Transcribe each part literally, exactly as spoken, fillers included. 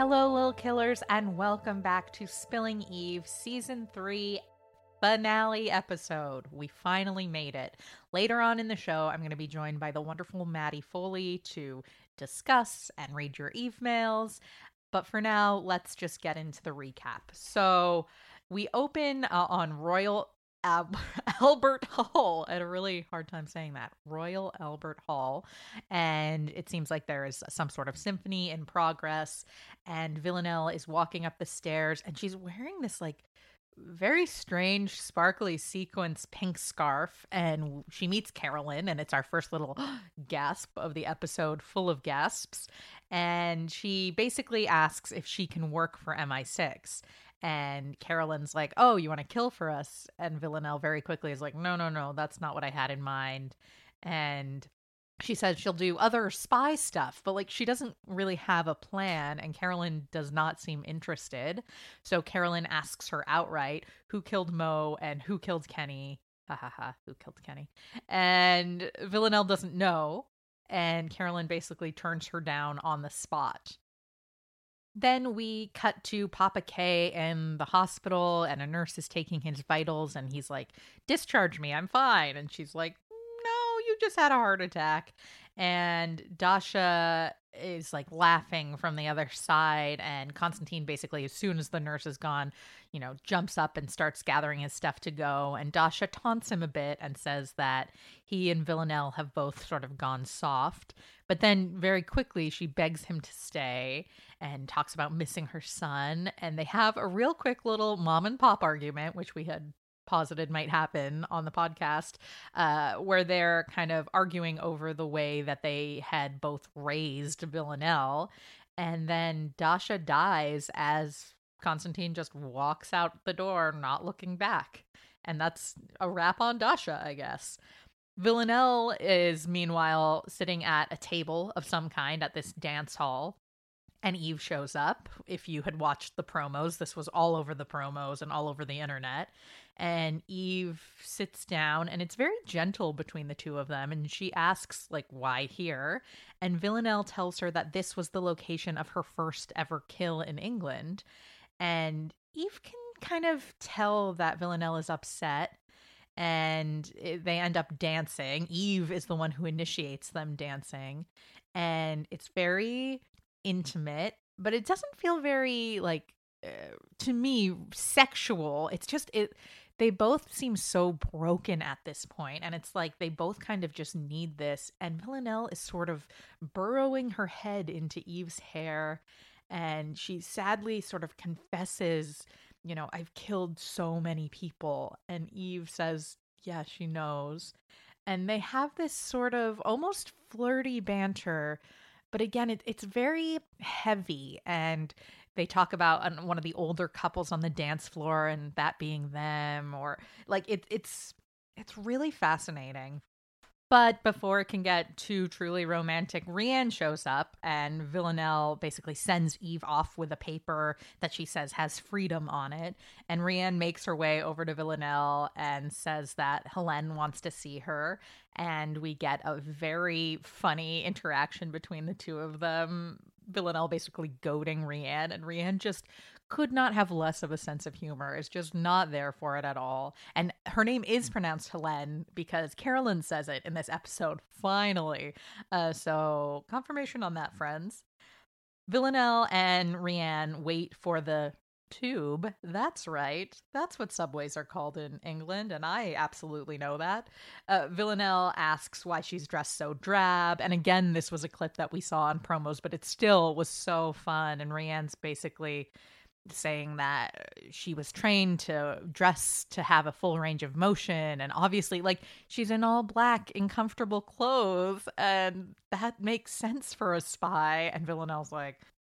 Hello, Lil Killers, and welcome back to Spilling Eve, Season three finale episode. We finally made it. Later on in the show, I'm going to be joined by the wonderful Maddie Foley to discuss and read your Eve mails. But for now, let's just get into the recap. So we open uh, on Royal uh, Albert Hall. I had a really hard time saying that. Royal Albert Hall. And it seems like there is some sort of symphony in progress. And Villanelle is walking up the stairs, and she's wearing this like very strange, sparkly sequins pink scarf. And she meets Carolyn, and it's our first little gasp of the episode, full of gasps. And she basically asks if she can work for M I six. And Carolyn's like, oh, you want to kill for us? And Villanelle very quickly is like, no, no, no, that's not what I had in mind. And she says she'll do other spy stuff, but like she doesn't really have a plan, and Carolyn does not seem interested. So Carolyn asks her outright who killed Mo and who killed Kenny. Ha ha ha, who killed Kenny? And Villanelle doesn't know, and Carolyn basically turns her down on the spot. Then we cut to Papa K in the hospital, and a nurse is taking his vitals, and he's like, discharge me, I'm fine. And she's like, no, you just had a heart attack. And Dasha is like laughing from the other side, and Konstantin basically, as soon as the nurse is gone, you know, jumps up and starts gathering his stuff to go. And Dasha taunts him a bit and says that he and Villanelle have both sort of gone soft. But then very quickly she begs him to stay and talks about missing her son. And they have a real quick little mom and pop argument, which we had posited might happen on the podcast, uh, where they're kind of arguing over the way that they had both raised Villanelle. And then Dasha dies as Konstantin just walks out the door, not looking back. And that's a wrap on Dasha, I guess. Villanelle is meanwhile sitting at a table of some kind at this dance hall. And Eve shows up. If you had watched the promos, this was all over the promos and all over the internet. And Eve sits down, and it's very gentle between the two of them. And she asks, like, why here? And Villanelle tells her that this was the location of her first ever kill in England. And Eve can kind of tell that Villanelle is upset. And they end up dancing. Eve is the one who initiates them dancing. And it's very intimate, but it doesn't feel very like uh, to me sexual. It's just it they both seem so broken at this point, and it's like they both kind of just need this. And Villanelle is sort of burrowing her head into Eve's hair, and she sadly sort of confesses, you know, I've killed so many people. And Eve says, yeah, she knows. And they have this sort of almost flirty banter. But again, it, it's very heavy, and they talk about um, one of the older couples on the dance floor and that being them, or like it, it's it's really fascinating. But before it can get too truly romantic, Rianne shows up, and Villanelle basically sends Eve off with a paper that she says has freedom on it. And Rianne makes her way over to Villanelle and says that Helene wants to see her. And we get a very funny interaction between the two of them. Villanelle basically goading Rianne, and Rianne just could not have less of a sense of humor. Is just not there for it at all. And her name is pronounced Helene because Carolyn says it in this episode, finally. Uh, so confirmation on that, friends. Villanelle and Rianne wait for the tube. That's right. That's what subways are called in England, and I absolutely know that. Uh, Villanelle asks why she's dressed so drab, and again, this was a clip that we saw on promos, but it still was so fun. And Rianne's basically saying that she was trained to dress to have a full range of motion, and obviously like she's in all black in comfortable clothes, and that makes sense for a spy. And Villanelle's like,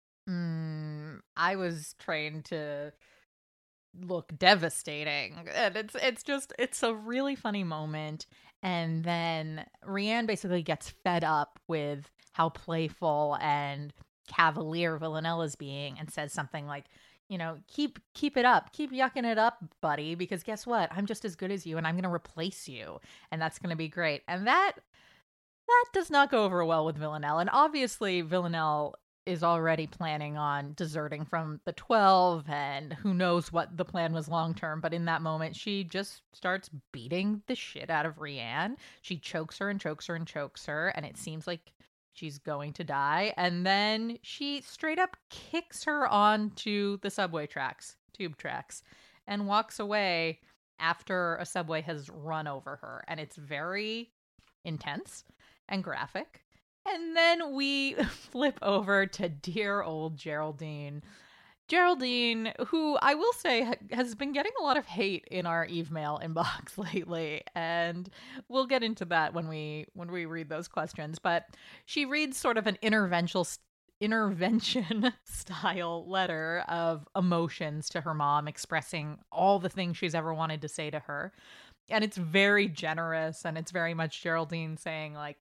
mm, I was trained to look devastating. And it's it's just it's a really funny moment. And then Rianne basically gets fed up with how playful and cavalier Villanelle is being, and says something like, you know, keep keep it up, keep yucking it up, buddy, because guess what? I'm just as good as you, and I'm going to replace you, and that's going to be great. And that that does not go over well with Villanelle. And obviously Villanelle is already planning on deserting from the twelve, and who knows what the plan was long term. But in that moment, she just starts beating the shit out of Rianne. She chokes her and chokes her and chokes her, and it seems like she's going to die. And then she straight up kicks her onto the subway tracks, tube tracks, and walks away after a subway has run over her. And it's very intense and graphic. And then we flip over to dear old Geraldine. Geraldine, who I will say has been getting a lot of hate in our Eve mail inbox lately, and we'll get into that when we when we read those questions. But she reads sort of an intervention intervention style letter of emotions to her mom, expressing all the things she's ever wanted to say to her, and it's very generous, and it's very much Geraldine saying like,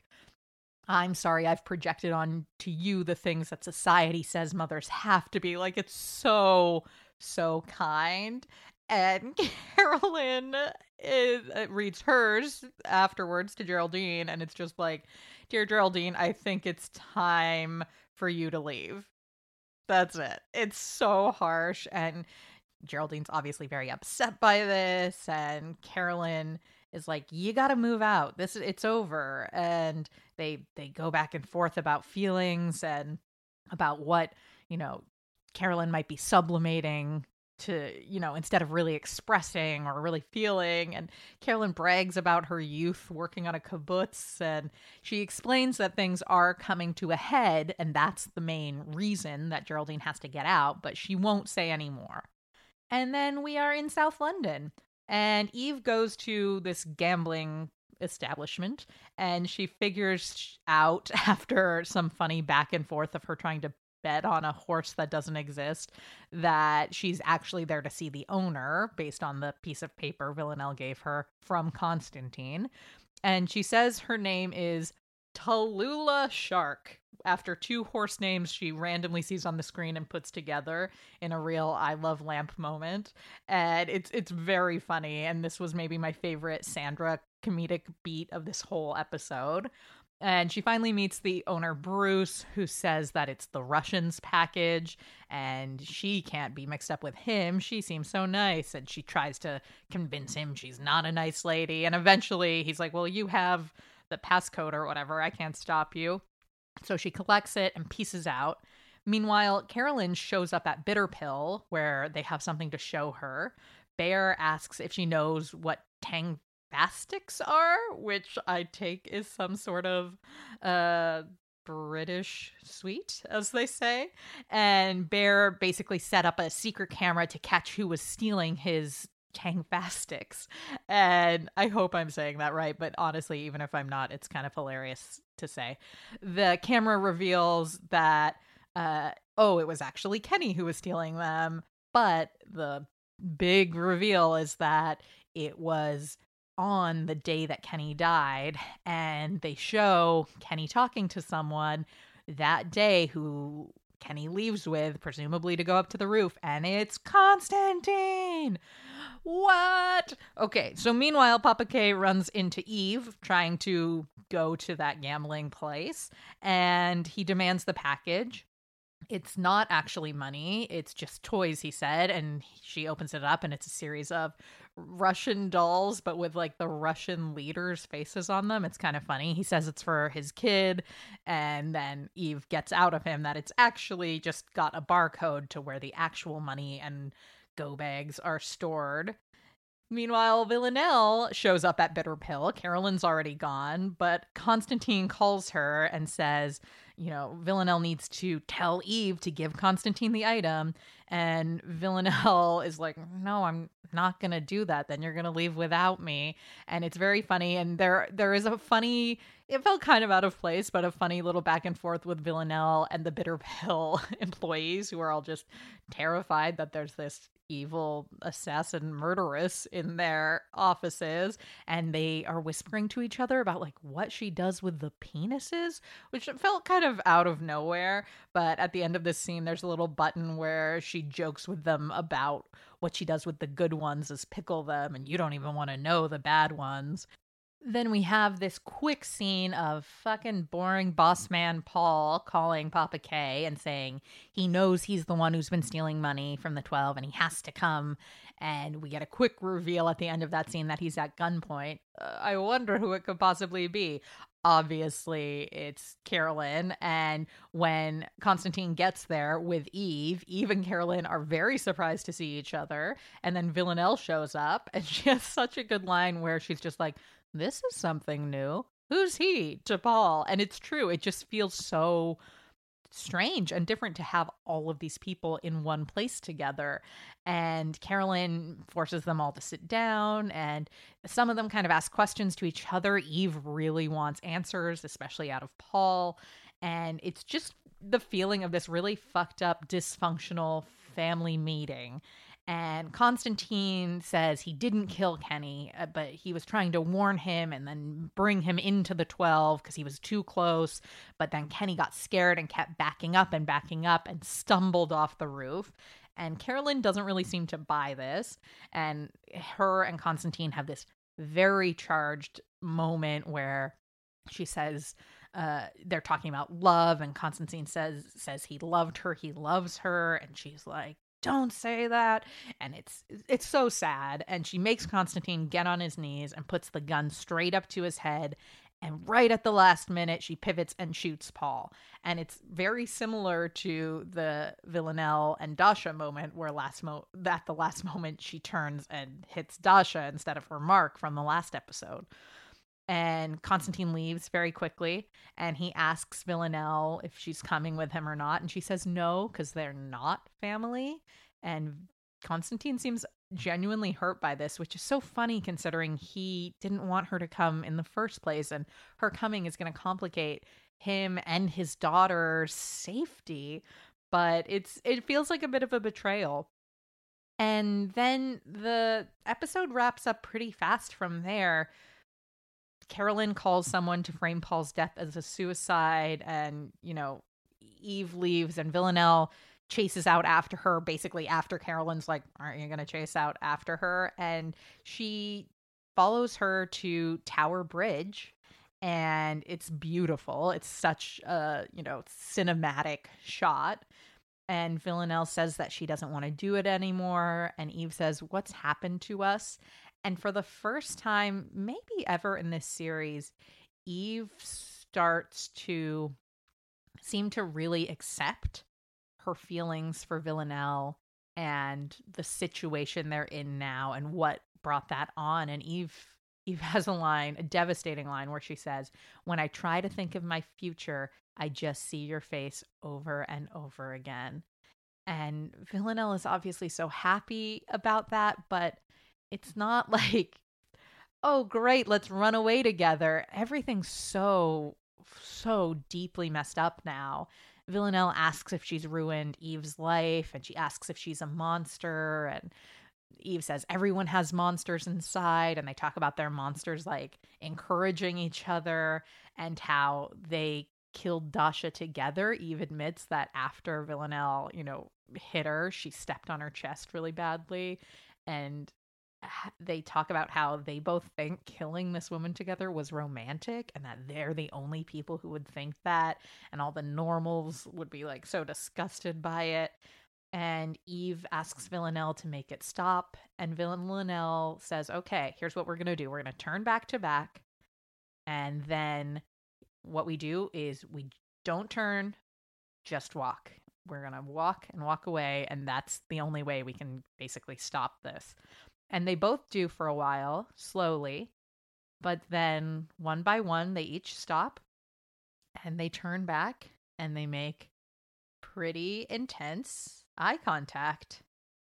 I'm sorry I've projected on to you the things that society says mothers have to be. Like, it's so, so kind. And Carolyn is, uh, reads hers afterwards to Geraldine, and it's just like, Dear Geraldine, I think it's time for you to leave. That's it. It's so harsh, and Geraldine's obviously very upset by this, and Carolyn is like, you got to move out. This it's over. And they they go back and forth about feelings and about what, you know, Carolyn might be sublimating to, you know, instead of really expressing or really feeling. And Carolyn brags about her youth working on a kibbutz, and she explains that things are coming to a head, and that's the main reason that Geraldine has to get out, but she won't say any more. And then we are in South London. And Eve goes to this gambling establishment, and she figures out, after some funny back and forth of her trying to bet on a horse that doesn't exist, that she's actually there to see the owner, based on the piece of paper Villanelle gave her from Constantine. And she says her name is Tallulah Shark, after two horse names she randomly sees on the screen and puts together in a real I Love Lamp moment. And it's it's very funny, and this was maybe my favorite Sandra comedic beat of this whole episode. And she finally meets the owner, Bruce, who says that it's the Russians package, and she can't be mixed up with him. She seems so nice, and she tries to convince him she's not a nice lady. And eventually he's like, well, you have the passcode or whatever. I can't stop you. So she collects it and pieces out. Meanwhile, Carolyn shows up at Bitterpill, where they have something to show her. Bear asks if she knows what tangfastics are, which I take is some sort of uh, British sweet, as they say. And Bear basically set up a secret camera to catch who was stealing his tangfastics. And I hope I'm saying that right, but honestly, even if I'm not, it's kind of hilarious to say. The camera reveals that uh oh, it was actually Kenny who was stealing them, but the big reveal is that it was on the day that Kenny died, and they show Kenny talking to someone that day who Kenny leaves with, presumably to go up to the roof, and it's Constantine. What? Okay, so meanwhile, Papa K runs into Eve trying to go to that gambling place, and he demands the package. It's not actually money, it's just toys, he said, and she opens it up, and it's a series of Russian dolls, but with like the Russian leaders' faces on them. It's kind of funny. He says it's for his kid, and then Eve gets out of him that it's actually just got a barcode to where the actual money and go bags are stored. Meanwhile, Villanelle shows up at Bitterpill. Carolyn's already gone, but Constantine calls her and says, you know, Villanelle needs to tell Eve to give Constantine the item. And Villanelle is like, no, I'm not going to do that. Then you're going to leave without me. And it's very funny. And there, there is a funny, it felt kind of out of place, but a funny little back and forth with Villanelle and the Bitterpill employees, who are all just terrified that there's this evil assassin murderess in their offices, and they are whispering to each other about like what she does with the penises, which felt kind of out of nowhere. But at the end of this scene, there's a little button where she jokes with them about what she does with the good ones is pickle them, and you don't even want to know the bad ones. Then we have this quick scene of fucking boring boss man Paul calling Papa K and saying he knows he's the one who's been stealing money from the twelve and he has to come. And we get a quick reveal at the end of that scene that he's at gunpoint. Uh, I wonder who it could possibly be. Obviously, it's Carolyn. And when Constantine gets there with Eve, Eve and Carolyn are very surprised to see each other. And then Villanelle shows up and she has such a good line where she's just like, this is something new. Who's he? To Paul. And it's true. It just feels so strange and different to have all of these people in one place together. And Carolyn forces them all to sit down, and some of them kind of ask questions to each other. Eve really wants answers, especially out of Paul. And it's just the feeling of this really fucked up, dysfunctional family meeting. And Constantine says he didn't kill Kenny, uh, but he was trying to warn him and then bring him into the twelve because he was too close. But then Kenny got scared and kept backing up and backing up and stumbled off the roof. And Carolyn doesn't really seem to buy this. And her and Constantine have this very charged moment where she says, uh, they're talking about love, and Constantine says says he loved her, he loves her, and she's like, don't say that. And it's it's so sad. And she makes Constantine get on his knees and puts the gun straight up to his head. And right at the last minute, she pivots and shoots Paul. And it's very similar to the Villanelle and Dasha moment, where last mo- at the last moment she turns and hits Dasha instead of her mark from the last episode. And Constantine leaves very quickly, and he asks Villanelle if she's coming with him or not. And she says no, because they're not family. And Constantine seems genuinely hurt by this, which is so funny considering he didn't want her to come in the first place. And her coming is going to complicate him and his daughter's safety. But it's it feels like a bit of a betrayal. And then the episode wraps up pretty fast from there. Carolyn calls someone to frame Paul's death as a suicide, and, you know, Eve leaves and Villanelle chases out after her, basically after Carolyn's like, aren't you going to chase out after her? And she follows her to Tower Bridge, and it's beautiful. It's such a, you know, cinematic shot. And Villanelle says that she doesn't want to do it anymore. And Eve says, what's happened to us? And for the first time, maybe ever in this series, Eve starts to seem to really accept her feelings for Villanelle and the situation they're in now and what brought that on. And Eve Eve has a line, a devastating line, where she says, when I try to think of my future, I just see your face over and over again. And Villanelle is obviously so happy about that, but it's not like, oh, great, let's run away together. Everything's so, so deeply messed up now. Villanelle asks if she's ruined Eve's life, and she asks if she's a monster. And Eve says everyone has monsters inside, and they talk about their monsters like encouraging each other and how they killed Dasha together. Eve admits that after Villanelle, you know, hit her, she stepped on her chest really badly. And they talk about how they both think killing this woman together was romantic, and that they're the only people who would think that, and all the normals would be like so disgusted by it. And Eve asks Villanelle to make it stop, and Villanelle says, okay, here's what we're going to do. We're going to turn back to back, and then what we do is we don't turn, just walk. We're going to walk and walk away, and that's the only way we can basically stop this. And they both do for a while, slowly, but then one by one, they each stop, and they turn back, and they make pretty intense eye contact.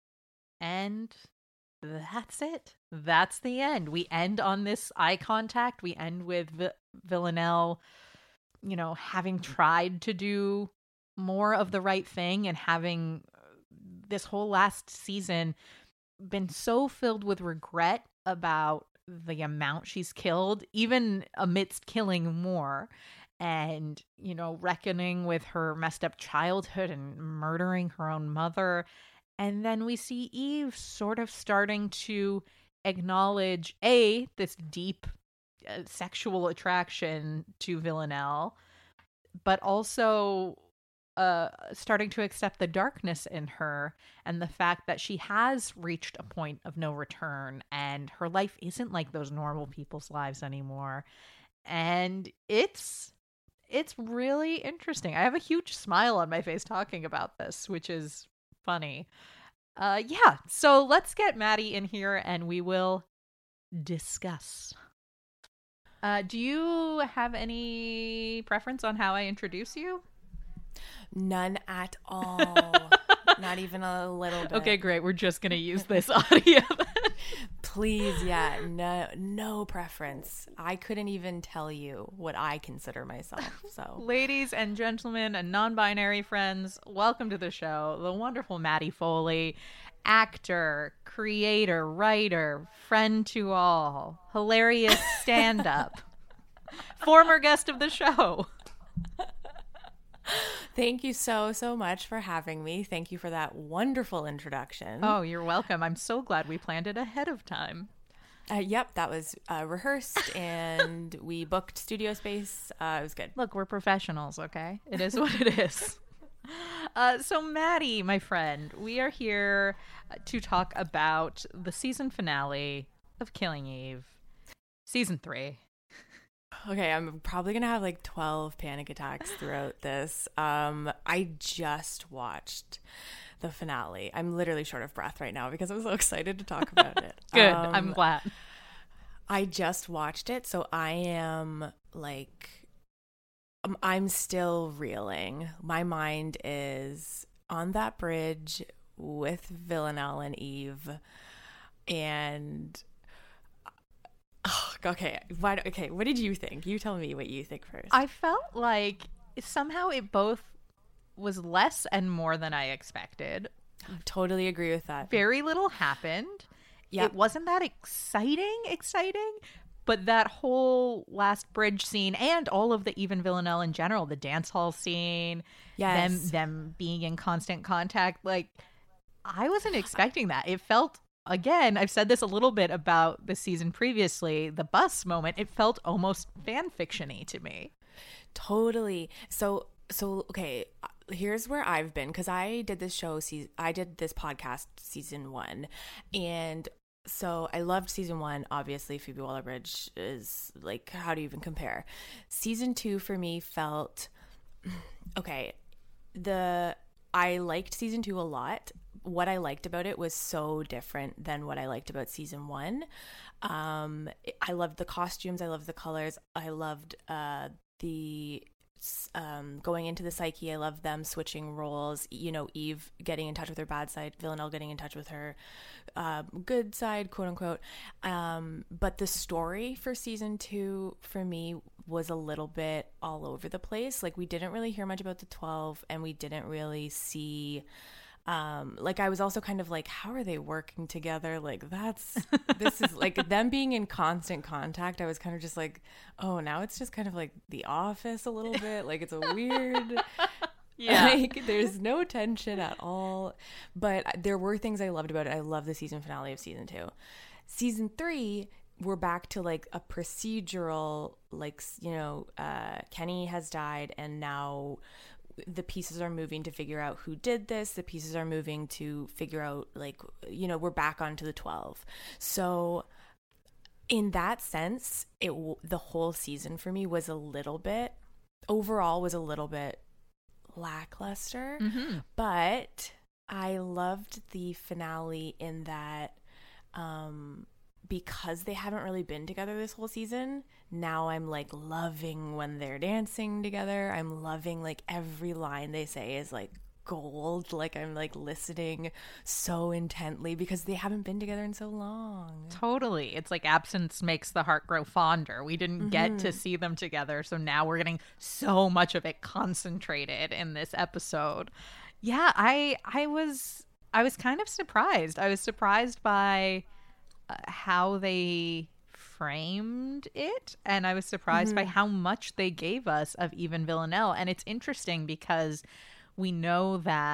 And that's it. That's the end. We end on this eye contact. We end with v- Villanelle, you know, having tried to do more of the right thing, and having this whole last season been so filled with regret about the amount she's killed, even amidst killing more. And, you know, reckoning with her messed up childhood and murdering her own mother. And then we see Eve sort of starting to acknowledge, A, this deep a sexual attraction to Villanelle, but also uh, starting to accept the darkness in her and the fact that she has reached a point of no return and her life isn't like those normal people's lives anymore. And it's it's really interesting. I have a huge smile on my face talking about this, which is funny. Uh, yeah, so let's get Maddie in here and we will discuss. Uh, do you have any preference on how I introduce you? None at all. Not even a little bit. Okay, great. We're just going to use this audio. Please, yeah. No, no preference. I couldn't even tell you what I consider myself. So, ladies and gentlemen and non-binary friends, welcome to the show. The wonderful Maddie Foley, actor, creator, writer, friend to all, hilarious stand-up, former guest of the show. Thank you so, so much for having me. Thank you for that wonderful introduction. Oh, you're welcome. I'm so glad we planned it ahead of time. Uh, yep, that was uh, rehearsed and we booked studio space. Uh, it was good. Look, we're professionals, okay? It is what it is. Uh, so, Maddie, my friend, we are here to talk about the season finale of Killing Eve, season three. Okay, I'm probably going to have like twelve panic attacks throughout this. Um, I just watched the finale. I'm literally short of breath right now because I'm so excited to talk about it. Good, um, I'm glad. I just watched it, so I am like, um, I'm still reeling. My mind is on that bridge with Villanelle and Eve, and oh, okay, why, okay, what did you think? You tell me what you think first. I felt like somehow it both was less and more than I expected. Totally agree with that. Very little happened. Yep. It wasn't that exciting, exciting, but that whole last bridge scene and all of the even Villanelle in general, the dance hall scene, yes. them them being in constant contact, like I wasn't expecting that. It felt, again, I've said this a little bit about the season previously, the bus moment, it felt almost fan fiction-y to me. Totally. So, so okay, here's where I've been, because I did this show, I did this podcast season one, and so I loved season one. Obviously, Phoebe Waller-Bridge is like, how do you even compare? Season two for me felt, okay, the I liked season two a lot. What I liked about it was so different than what I liked about season one. Um, I loved the costumes. I loved the colors. I loved uh, the um, going into the psyche. I loved them switching roles. You know, Eve getting in touch with her bad side, Villanelle getting in touch with her uh, good side, quote unquote. Um, but the story for season two for me was a little bit all over the place. Like, we didn't really hear much about the twelve, and we didn't really see. Um, like, I was also kind of like, how are they working together? Like, that's, this is like them being in constant contact. I was kind of just like, oh, now it's just kind of like The Office a little bit. Like, it's a weird, yeah, like there's no tension at all. But there were things I loved about it. I love the season finale of season two. Season three, we're back to like a procedural, like, you know, uh, Kenny has died, and now the pieces are moving to figure out who did this. The pieces are moving to figure out, like, you know, we're back onto the twelve. So in that sense, it the whole season for me was a little bit, overall was a little bit lackluster. Mm-hmm. But I loved the finale in that um because they haven't really been together this whole season, now I'm like loving when they're dancing together. I'm loving like every line they say is like gold. Like, I'm like listening so intently because they haven't been together in so long. Totally. It's like absence makes the heart grow fonder. We didn't mm-hmm. get to see them together, so now we're getting so much of it concentrated in this episode. Yeah, I I was I was kind of surprised. I was surprised by Uh, how they framed it, and I was surprised mm-hmm. by how much they gave us of even Villanelle. And it's interesting because we know that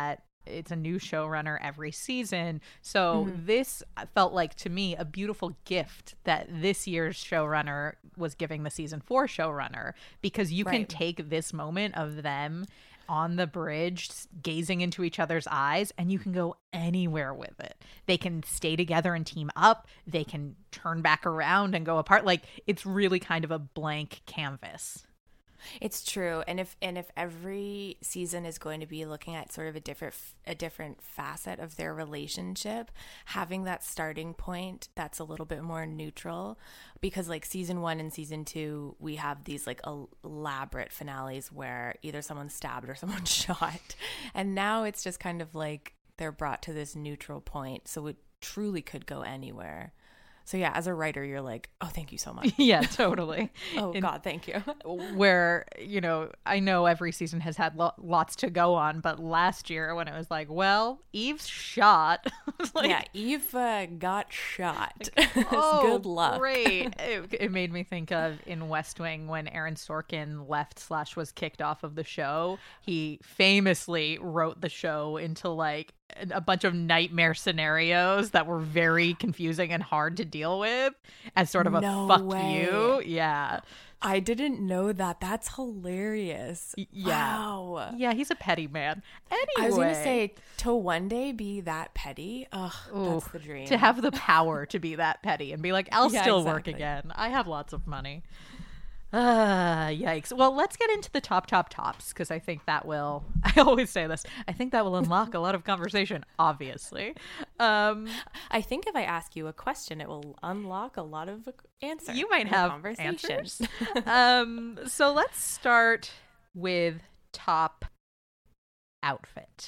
it's a new showrunner every season. So Mhm. this felt like, to me, a beautiful gift that this year's showrunner was giving the season four showrunner, because you can Right. take this moment of them on the bridge s- gazing into each other's eyes, and you can go anywhere with it. They can stay together and team up. They can turn back around and go apart. Like, it's really kind of a blank canvas. It's true, and if and if every season is going to be looking at sort of a different a different facet of their relationship, having that starting point that's a little bit more neutral, because like season one and season two, we have these like elaborate finales where either someone's stabbed or someone's shot, and now it's just kind of like they're brought to this neutral point, so it truly could go anywhere. So yeah, as a writer, you're like, oh, thank you so much. Yeah, totally. Oh In- God, thank you. where, you know, I know every season has had lo- lots to go on, but last year when it was like, well, Eve's shot. I was like, Yeah, Eve uh, got shot. oh, Good luck. great. It, it made me think of in West Wing when Aaron Sorkin left slash was kicked off of the show. He famously wrote the show into like a bunch of nightmare scenarios that were very confusing and hard to deal with as sort of a No fuck way. you. Yeah. I didn't know that. That's hilarious. Y- yeah. Wow. Yeah, he's a petty man. Anyway, I was gonna say to one day be that petty. Ugh, Ooh, that's the dream. to have the power to be that petty and be like, I'll Yeah, still work exactly. again. I have lots of money. Ah, yikes. Well, let's get into the top, top, tops, because I think that will, I always say this, I think that will unlock a lot of conversation, obviously. Um, I think if I ask you a question, it will unlock a lot of answers. you might and have conversations. answers. um, so let's start with top outfit.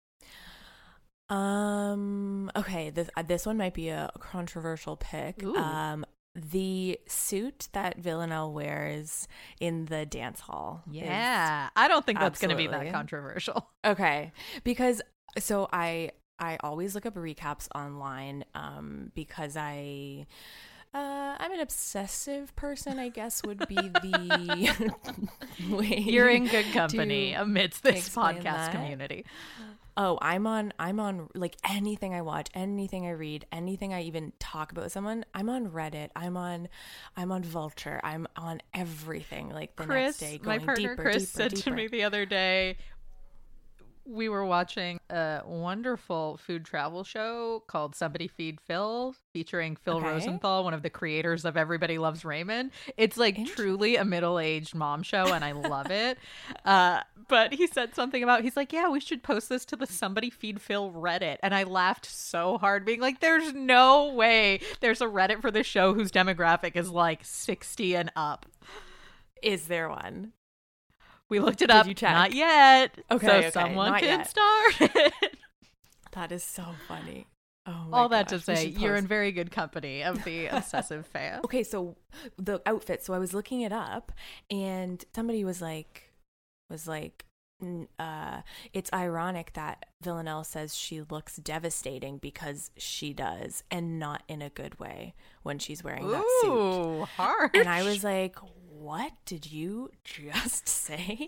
Um. Okay. This uh, this one might be a controversial pick. Ooh. Um. The suit that Villanelle wears in the dance hall. is- Yeah. I don't think that's going to be that Absolutely. controversial. Okay. Because so I I always look up recaps online. Um. Because I. Uh, I'm an obsessive person, I guess, would be the way. You're in good company to amidst this explain podcast that. community. Oh, I'm on I'm on like anything I watch, anything I read, anything I even talk about with someone. I'm on Reddit. I'm on I'm on Vulture. I'm on everything. Like the Chris, next day, my going partner deeper, Chris deeper, said deeper. to me the other day, we were watching a wonderful food travel show called Somebody Feed Phil, featuring Phil Okay. Rosenthal, one of the creators of Everybody Loves Raymond. It's like truly a middle-aged mom show, and I love it. Uh, but he said something about, he's like, yeah, we should post this to the Somebody Feed Phil Reddit. And I laughed so hard, being like, there's no way there's a Reddit for this show whose demographic is like sixty and up. Is there one? We looked it Did up. you check? Not yet. Okay, so okay, someone not can yet. start it. That is so funny. Oh my All that gosh, to we say, should you're post- in very good company of the obsessive fan. Okay, so the outfit. So I was looking it up, and somebody was like, was like, n- uh, it's ironic that Villanelle says she looks devastating because she does, and not in a good way when she's wearing that suit. Ooh, harsh. And I was like, what did you just say?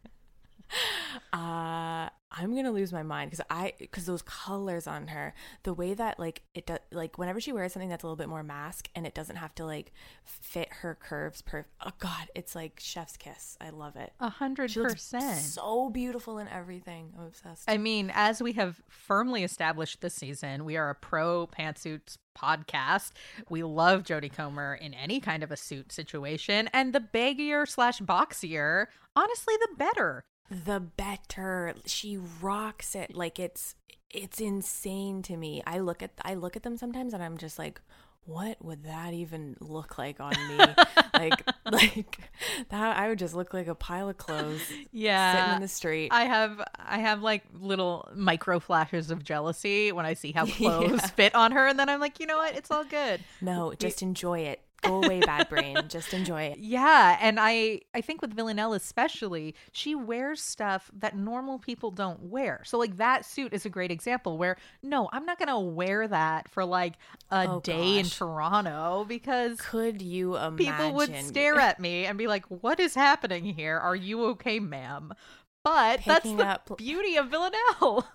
uh I'm gonna lose my mind because I because those colors on her, the way that like it does, like whenever she wears something that's a little bit more mask and it doesn't have to like fit her curves per oh god, it's like chef's kiss. I love it. A hundred She looks percent. so beautiful in everything. I'm obsessed. I mean, as we have firmly established this season, we are a pro pantsuits podcast. We love Jodie Comer in any kind of a suit situation, and the baggier slash boxier, honestly, the better. The better. She rocks it. Like it's it's insane to me. I look at I look at them sometimes and I'm just like, what would that even look like on me? like like that I would just look like a pile of clothes Yeah, sitting in the street. I have I have like little micro flashes of jealousy when I see how clothes Yeah. fit on her, and then I'm like, you know what? It's all good. No, just enjoy it. Go away, bad brain. Just enjoy it. Yeah, and I I think with Villanelle especially, she wears stuff that normal people don't wear. So like that suit is a great example where no, I'm not gonna wear that for like a Oh, day in gosh. Toronto because Could you imagine? people would stare at me and be like, "What is happening here? Are you okay, ma'am?" But Picking that's the up... beauty of Villanelle.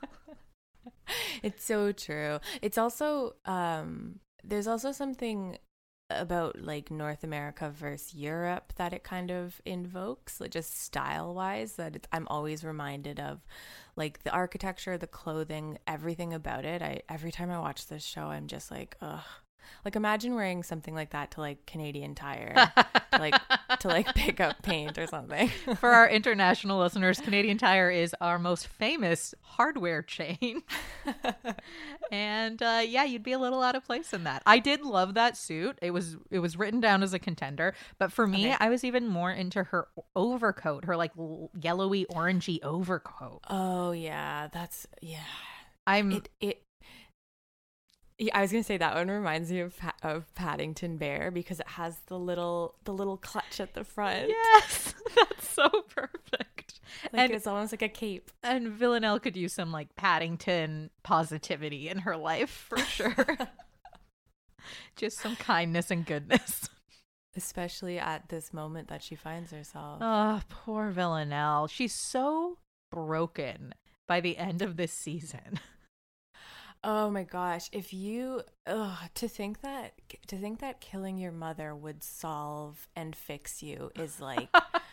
It's so true. It's also um there's also something about like North America versus Europe that it kind of invokes, like just style wise, that it's, I'm always reminded of like the architecture, the clothing, everything about it. I every time I watch this show, I'm just like, ugh. Like imagine wearing something like that to like Canadian Tire, to like to like pick up paint or something. For our international listeners, Canadian Tire is our most famous hardware chain. And uh, yeah, you'd be a little out of place in that. I did love that suit. It was it was written down as a contender, but for me, Okay. I was even more into her overcoat, her like l- yellowy orangey overcoat. Oh yeah, that's yeah. I'm It it. Yeah, I was gonna say that one reminds me of Pa- of Paddington Bear because it has the little the little clutch at the front. yes, that's so perfect. Like and it's almost like a cape. and Villanelle could use some like Paddington positivity in her life for sure. Just some kindness and goodness. Especially at this moment that she finds herself. Oh, poor Villanelle. She's so broken by the end of this season. Oh my gosh, if you ugh, to think that to think that killing your mother would solve and fix you is like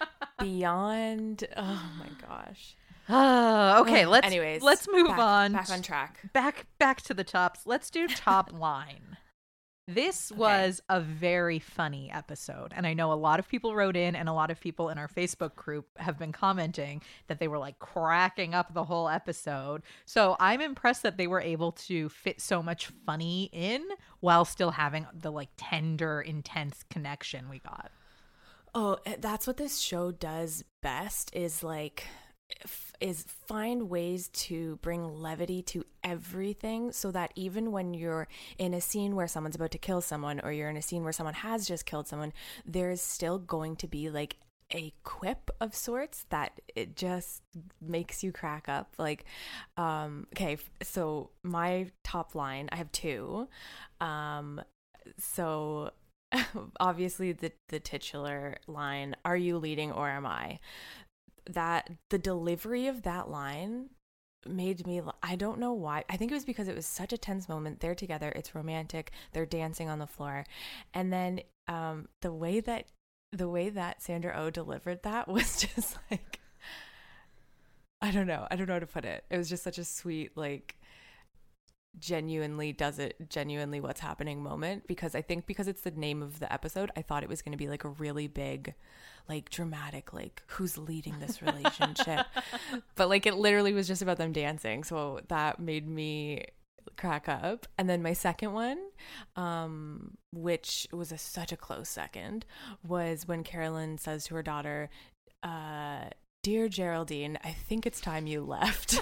beyond. Oh my gosh. Uh, okay, Ugh, let's anyways, let's move back, on. Back on track. Back back to the tops. Let's do top line. This Okay. was a very funny episode. And I know a lot of people wrote in and a lot of people in our Facebook group have been commenting that they were like cracking up the whole episode. So I'm impressed that they were able to fit so much funny in while still having the like tender, intense connection we got. Oh, that's what this show does best is like f- is find ways to bring levity to everything so that even when you're in a scene where someone's about to kill someone or you're in a scene where someone has just killed someone, there's still going to be like a quip of sorts that it just makes you crack up. Like um okay, so my top line, I have two. Um so obviously the the titular line, are you leading or am I? That the delivery of that line made me, I don't know why. I think it was because it was such a tense moment. They're together, it's romantic, they're dancing on the floor, and then um the way that the way that Sandra Oh delivered that was just like, I don't know I don't know how to put it. It was just such a sweet, like, genuinely does it genuinely what's happening moment, because I think because it's the name of the episode, I thought it was going to be like a really big, like dramatic, like who's leading this relationship. But like it literally was just about them dancing, so that made me crack up. And then my second one, um which was a, such a close second, was when Carolyn says to her daughter, uh dear Geraldine, I think it's time you left.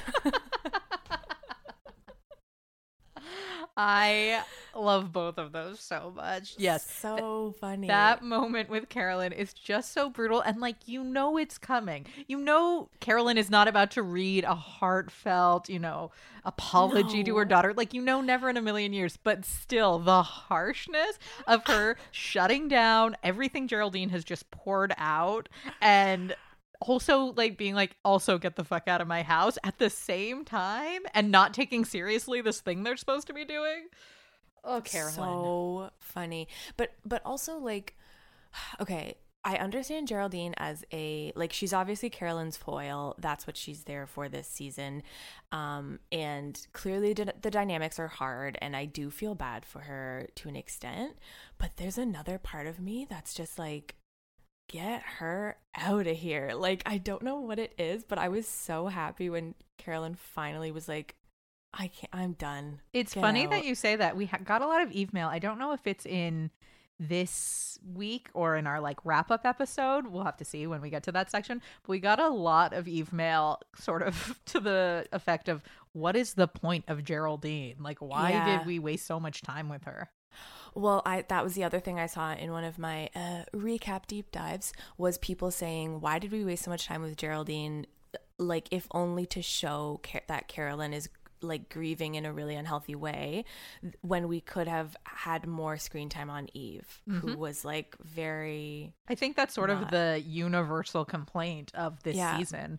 I love both of those so much. Yes. So funny. That moment with Carolyn is just so brutal. And like, you know, it's coming. You know, Carolyn is not about to read a heartfelt, you know, apology No. to her daughter. Like, you know, never in a million years, but still the harshness of her shutting down everything Geraldine has just poured out, and also like being like, also get the fuck out of my house at the same time, and not taking seriously this thing they're supposed to be doing. Oh, Carolyn. So funny. But but also like, okay, I understand Geraldine as a, like, she's obviously Carolyn's foil. That's what she's there for this season. Um, and clearly d- the dynamics are hard, and I do feel bad for her to an extent. But there's another part of me that's just like, get her out of here. Like, I don't know what it is, but I was so happy when Carolyn finally was like, I can't, I'm done. It's Get funny out. that you say that. We ha- got a lot of Eve mail. I don't know if it's in this week or in our like wrap up episode. We'll have to see when we get to that section. But we got a lot of Eve mail sort of to the effect of, what is the point of Geraldine? Like, why Yeah. did we waste so much time with her? Well, I that was the other thing I saw in one of my uh, recap deep dives, was people saying, why did we waste so much time with Geraldine? Like, if only to show Car- that Carolyn is like grieving in a really unhealthy way, when we could have had more screen time on Eve, Mm-hmm. who was like very... I think that's sort Not- of the universal complaint of this Yeah. season.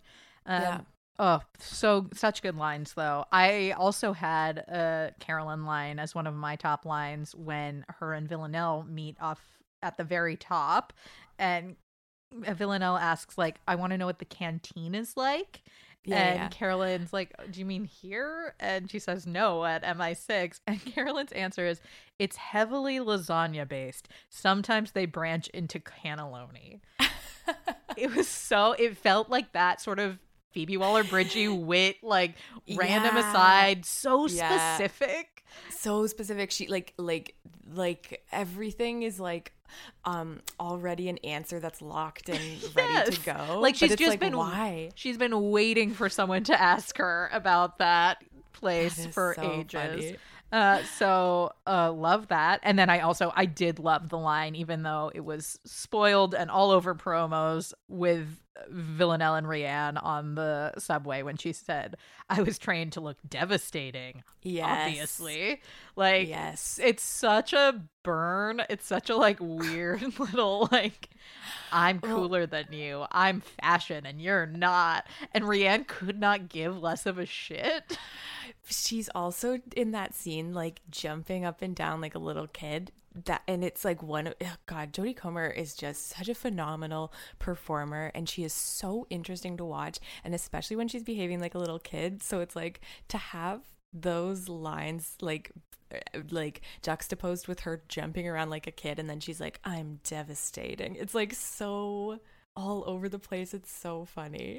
Um, Yeah. Oh, so such good lines though. I also had a Carolyn line as one of my top lines when her and Villanelle meet off at the very top, and Villanelle asks like, "I want to know what the canteen is like." Yeah, And yeah. Carolyn's like, "Do you mean here?" And she says, "No, at M I six." And Carolyn's answer is, "It's heavily lasagna based. Sometimes they branch into cannelloni." It was so, it felt like that sort of Phoebe Waller-Bridge wit, like random Yeah. aside, so Yeah. specific. So specific. She like like like everything is like um already an answer that's locked and ready Yes. to go. Like But she's it's just like, been why? she's been waiting for someone to ask her about that place That is for so ages. funny. Uh, so uh, love that. And then I also I did love the line, even though it was spoiled and all over promos with Villanelle and Rianne on the subway when she said, "I was trained to look devastating." Yes. Obviously, like Yes. it's such a burn. It's such a like weird little like, I'm Well- cooler than you. I'm fashion and you're not. And Rianne could not give less of a shit. She's also in that scene like jumping up and down like a little kid. That and it's like one of oh God, Jodie Comer is just such a phenomenal performer, and she is so interesting to watch, and especially when she's behaving like a little kid. So it's like to have those lines like like juxtaposed with her jumping around like a kid, and then she's like, "I'm devastating." It's like so all over the place. It's so funny.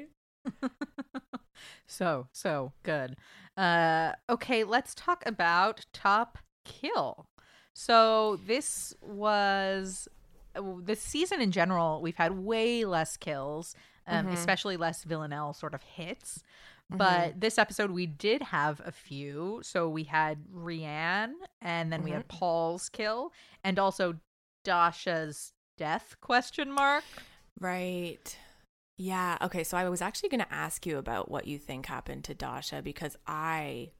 So, so good. Uh, okay, let's talk about Top Kill. So this was this season in general, we've had way less kills, um, Mhm. especially less Villanelle sort of hits. Mm-hmm. But this episode, we did have a few. So we had Rianne, and then we had Paul's kill, and also Dasha's death, question mark. Right. Yeah. Okay. So I was actually going to ask you about what you think happened to Dasha, because I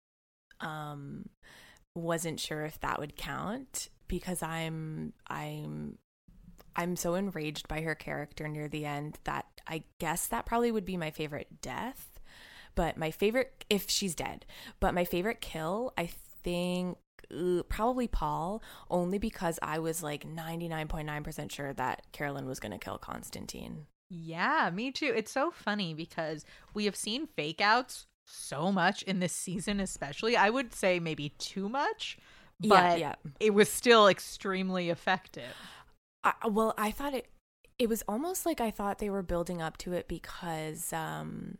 um wasn't sure if that would count, because I'm I'm I'm so enraged by her character near the end that I guess that probably would be my favorite death. But my favorite, if she's dead, but my favorite kill, I think uh, probably Paul, only because I was like ninety-nine point nine percent sure that Carolyn was going to kill Constantine. Yeah, me too. It's so funny because we have seen fake outs so much in this season, especially. I would say maybe too much, but yeah, yeah. it was still extremely effective. I, well, I thought it, it was almost like I thought they were building up to it because, um,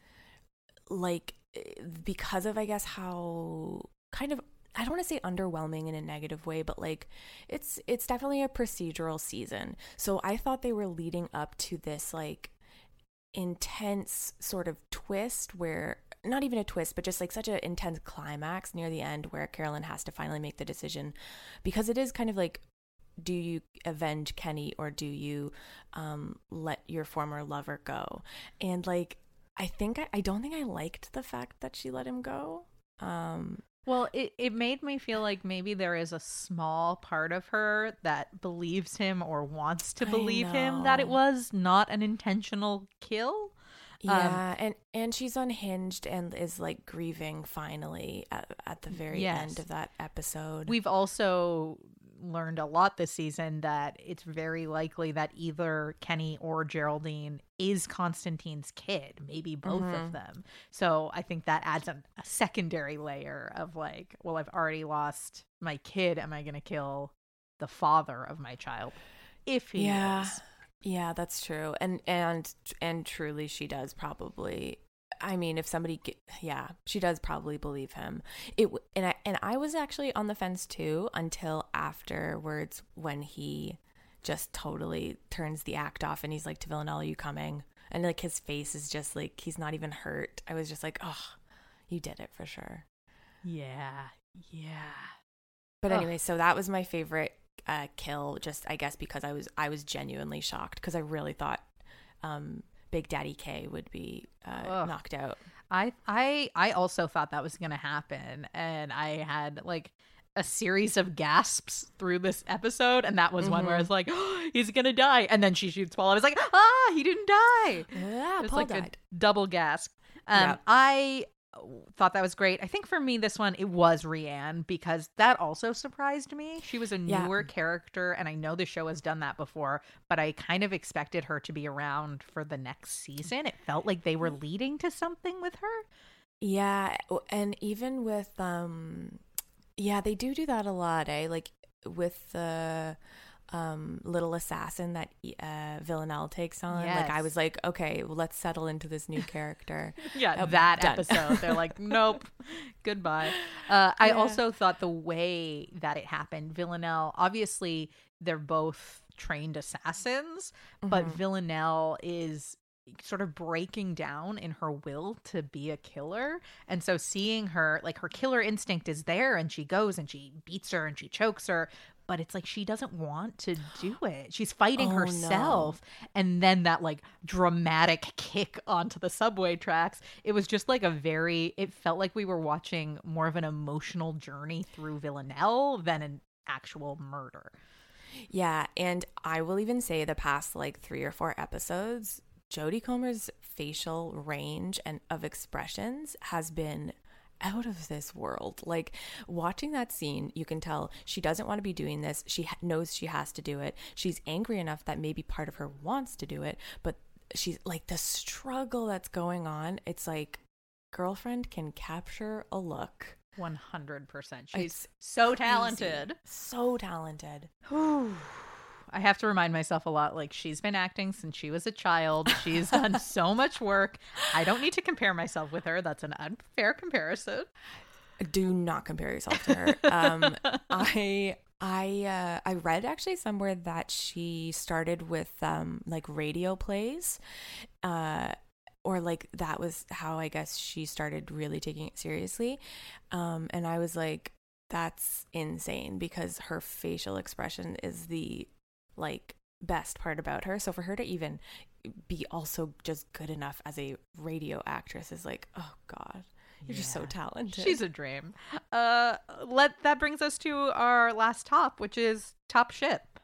like, because of, I guess, how kind of, I don't want to say underwhelming in a negative way, but like it's it's definitely a procedural season. So I thought they were leading up to this like intense sort of twist where, not even a twist, but just like such an intense climax near the end where Carolyn has to finally make the decision, because it is kind of like, do you avenge Kenny or do you um, let your former lover go? And like, I think I, I don't think I liked the fact that she let him go. Um, Well, it, it made me feel like maybe there is a small part of her that believes him or wants to I believe him that it know. was not an intentional kill. Yeah, and and she's unhinged and is like grieving finally at, at the very Yes. end of that episode. We've also learned a lot this season that it's very likely that either Kenny or Geraldine is Constantine's kid, maybe both Mhm. of them. So I think that adds a, a secondary layer of like, well, I've already lost my kid. Am I going to kill the father of my child? If he yeah, is. yeah, that's true. And and and truly, she does probably. I mean, if somebody, ge- yeah, she does probably believe him. It w- and I and I was actually on the fence too until afterwards when he just totally turns the act off and he's like, to Villanelle, are you coming? And like his face is just like he's not even hurt. I was just like, oh, you did it for sure. Yeah. Yeah. But Ugh. anyway, so that was my favorite uh, kill. Just I guess because I was I was genuinely shocked because I really thought um, Big Daddy K would be uh, Ugh. knocked out. I I I also thought that was going to happen, and I had like a series of gasps through this episode, and that was mm-hmm. one where I was like, oh, he's gonna die, and then she shoots Paul. I was like, ah, he didn't die. Yeah, it was Paul like died. A double gasp. Um, yeah. I thought that was great. I think for me, this one, it was Rianne, because that also surprised me. She was a newer yeah. character, and I know the show has done that before, but I kind of expected her to be around for the next season. It felt like they were leading to something with her. Yeah, and even with um yeah, they do do that a lot, eh? Like with the um little assassin that uh Villanelle takes on. Yes. Like I was like, okay, well, let's settle into this new character. yeah, oh, that done. episode. They're like, nope, goodbye. Uh, I yeah. also thought the way that it happened, Villanelle, obviously they're both trained assassins, mm-hmm. but Villanelle is sort of breaking down in her will to be a killer. And so seeing her, like, her killer instinct is there, and she goes and she beats her and she chokes her, but it's like she doesn't want to do it. She's fighting oh, herself. No. And then that like dramatic kick onto the subway tracks. It was just like a very, it felt like we were watching more of an emotional journey through Villanelle than an actual murder. Yeah. And I will even say the past like three or four episodes, Jodie Comer's facial range and of expressions has been out of this world. Like watching that scene, you can tell she doesn't want to be doing this. She ha- knows she has to do it. She's angry enough that maybe part of her wants to do it, but she's like the struggle that's going on. It's like girlfriend can capture a look. one hundred percent. She's it's so crazy. talented. So talented. I have to remind myself a lot, like, she's been acting since she was a child. She's done so much work. I don't need to compare myself with her. That's an unfair comparison. Do not compare yourself to her. um, I I uh, I read actually somewhere that she started with um, like radio plays, uh, or like that was how I guess she started really taking it seriously. Um, and I was like, that's insane, because her facial expression is the like best part about her. So for her to even be also just good enough as a radio actress is like, oh God, you're yeah. just so talented. She's a dream. Uh, let that brings us to our last top, which is top ship.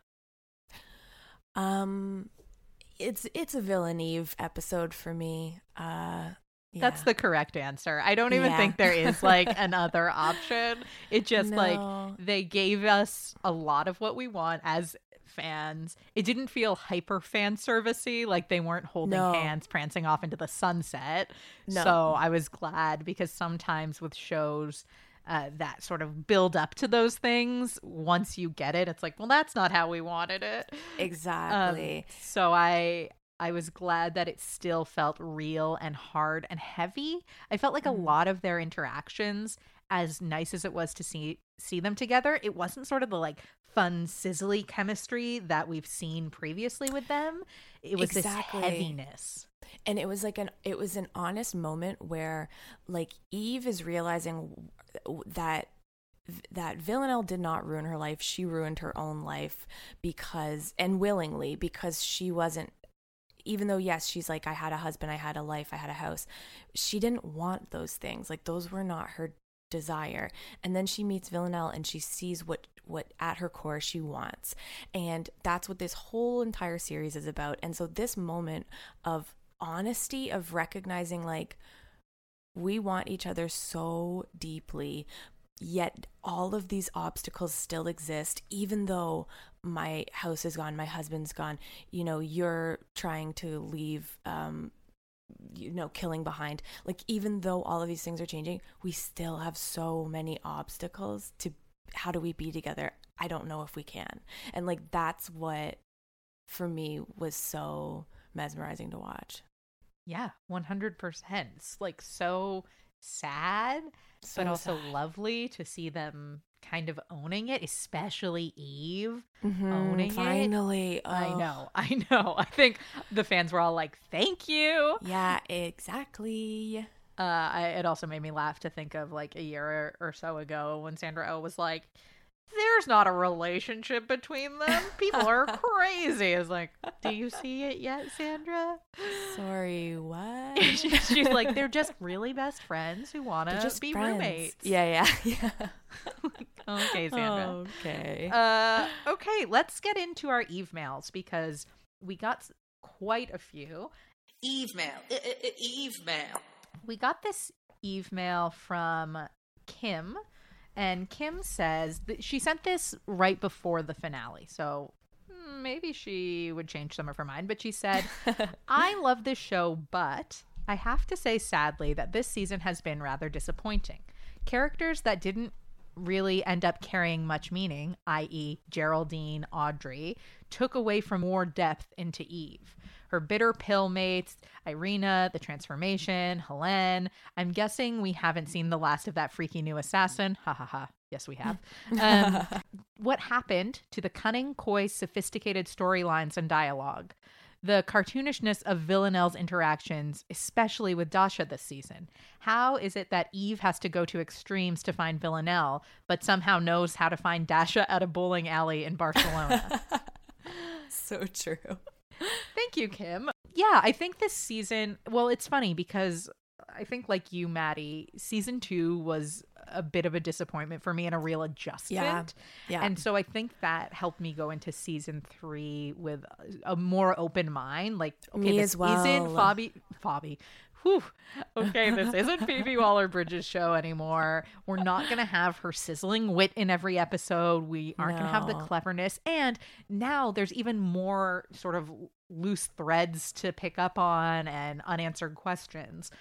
Um, it's it's a Villeneuve episode for me. Uh, yeah. That's the correct answer. I don't even yeah. think there is like another option. It just no. like they gave us a lot of what we want as fans. It didn't feel hyper fan servicey, like they weren't holding no. hands prancing off into the sunset. No. So I was glad, because sometimes with shows uh, that sort of build up to those things, once you get it, it's like, well, that's not how we wanted it. Exactly. Um, so I I was glad that it still felt real and hard and heavy. I felt like mm. a lot of their interactions, as nice as it was to see see them together, it wasn't sort of the like fun sizzly chemistry that we've seen previously with them. It was exactly. this heaviness. And it was like an it was an honest moment where like Eve is realizing that that Villanelle did not ruin her life. She ruined her own life because, and willingly, because she wasn't, even though, yes, she's like, I had a husband, I had a life, I had a house. She didn't want those things. Like those were not her desire. And then she meets Villanelle and she sees what what at her core she wants. And that's what this whole entire series is about. And so this moment of honesty, of recognizing like we want each other so deeply, yet all of these obstacles still exist, even though my house is gone, my husband's gone, you know, you're trying to leave um you know, killing behind. Like, even though all of these things are changing, we still have so many obstacles to how do we be together? I don't know if we can. And like, that's what for me was so mesmerizing to watch. Yeah, one hundred percent. It's like so sad, so but also sad. Lovely to see them kind of owning it, especially Eve mm-hmm, owning finally. it. Oh. I know, I know. I think the fans were all like, thank you. Yeah, exactly. Uh, I, it also made me laugh to think of like a year or, or so ago when Sandra Oh was like, there's not a relationship between them. People are crazy. It's like, do you see it yet, Sandra? Sorry, what? She's like, they're just really best friends who want to be friends. roommates. Yeah, yeah, yeah. Okay, Sandra. Okay. Uh, okay, let's get into our Eve mails because we got quite a few. Eve mail. Eve mail. We got this Eve mail from Kim, and Kim says that she sent this right before the finale, so maybe she would change some of her mind, but she said, I love this show, but I have to say sadly that this season has been rather disappointing. Characters that didn't really end up carrying much meaning, that is. Geraldine, Audrey, took away from more depth into Eve. Her bitter pill mates, Irina, the transformation, Helene. I'm guessing we haven't seen the last of that freaky new assassin. Ha ha ha. Yes, we have. Um, what happened to the cunning, coy, sophisticated storylines and dialogue? The cartoonishness of Villanelle's interactions, especially with Dasha this season. How is it that Eve has to go to extremes to find Villanelle, but somehow knows how to find Dasha at a bowling alley in Barcelona? So true. Thank you, Kim. Yeah, I think this season, well, it's funny because I think like you, Maddie, season two was a bit of a disappointment for me and a real adjustment. Yeah. Yeah. And so I think that helped me go into season three with a more open mind. Like, okay, me this as well. isn't Fabi, Fabi. Whew. Okay, this isn't Phoebe Waller-Bridge's show anymore. We're not going to have her sizzling wit in every episode. We aren't No. going to have the cleverness. And now there's even more sort of loose threads to pick up on and unanswered questions.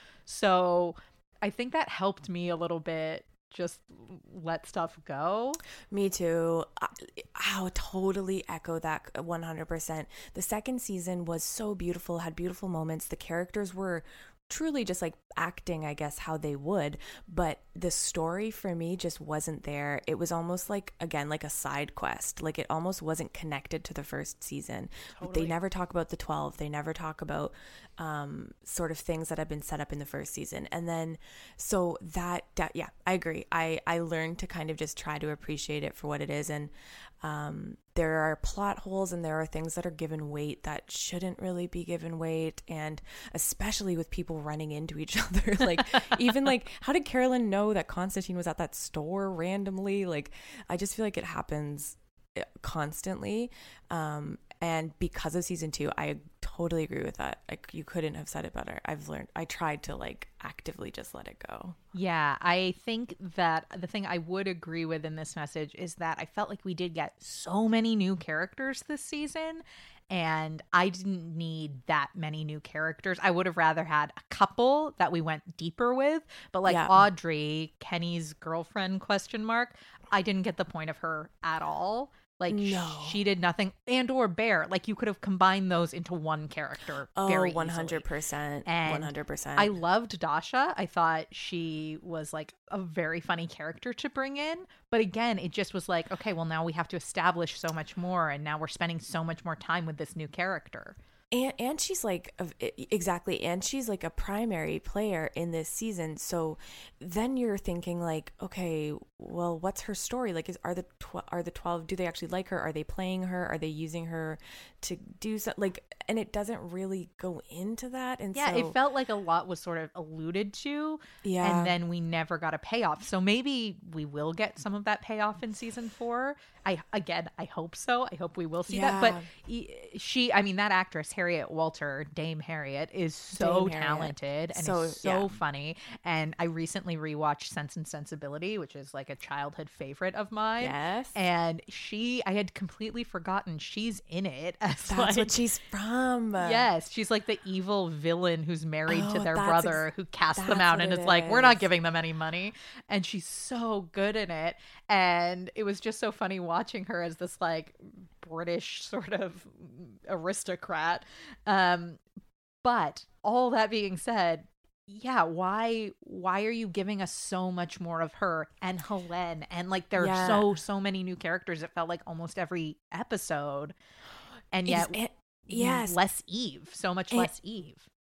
So I think that helped me a little bit just let stuff go. Me too. I, I'll totally echo that one hundred percent. The second season was so beautiful, had beautiful moments. The characters were truly just like acting, I guess, how they would, but the story for me just wasn't there. It was almost like, again, like a side quest. Like it almost wasn't connected to the first season. Totally. They never talk about the twelve. They never talk about um, sort of things that have been set up in the first season. And then, so that, that yeah, I agree. I, I learned to kind of just try to appreciate it for what it is. And um, there are plot holes and there are things that are given weight that shouldn't really be given weight. And especially with people running into each other, like even like, how did Carolyn know that Constantine was at that store randomly? Like, I just feel like it happens constantly. Um, and because of season two, I totally agree with that. Like, you couldn't have said it better. I've learned, I tried to like actively just let it go. Yeah, I think that the thing I would agree with in this message is that I felt like we did get so many new characters this season, and I didn't need that many new characters. I would have rather had a couple that we went deeper with, but like Yeah. Audrey, Kenny's girlfriend, question mark, I didn't get the point of her at all. Like, No. she did nothing. And or Bear. Like, you could have combined those into one character Oh, very one easily. hundred percent. And one hundred percent. I loved Dasha. I thought she was like a very funny character to bring in. But again, it just was like, okay, well, now we have to establish so much more. And now we're spending so much more time with this new character. And and she's like a- exactly, and she's like a primary player in this season. So then you're thinking like, okay, well, what's her story? Like, is are the tw- are the twelve? Do they actually like her? Are they playing her? Are they using her to do something? Like, and it doesn't really go into that. And Yeah, so, it felt like a lot was sort of alluded to. Yeah. And then we never got a payoff. So maybe we will get some of that payoff in season four. I again, I hope so. I hope we will see that. But Yeah. e- she, I mean, that actress Harriet Walter, Dame Harriet, is so Dame Harriet. talented and So- is so yeah. funny. And I recently rewatched Sense and Sensibility, which is like a childhood favorite of mine. Yes. And she, I had completely forgotten she's in it as That's like, what she's from. yes, she's like the evil villain who's married to Oh, their that's brother ex- who cast them that's out what and it is like, we're not is. giving them any money. And she's so good in it. And it was just so funny watching her as this like British sort of aristocrat. Um, but all that being said, yeah, why why are you giving us so much more of her and Helene? And like there Yeah. are so so many new characters. It felt like almost every episode. And Ex- yet and- yes. less Eve, so much And- less Eve.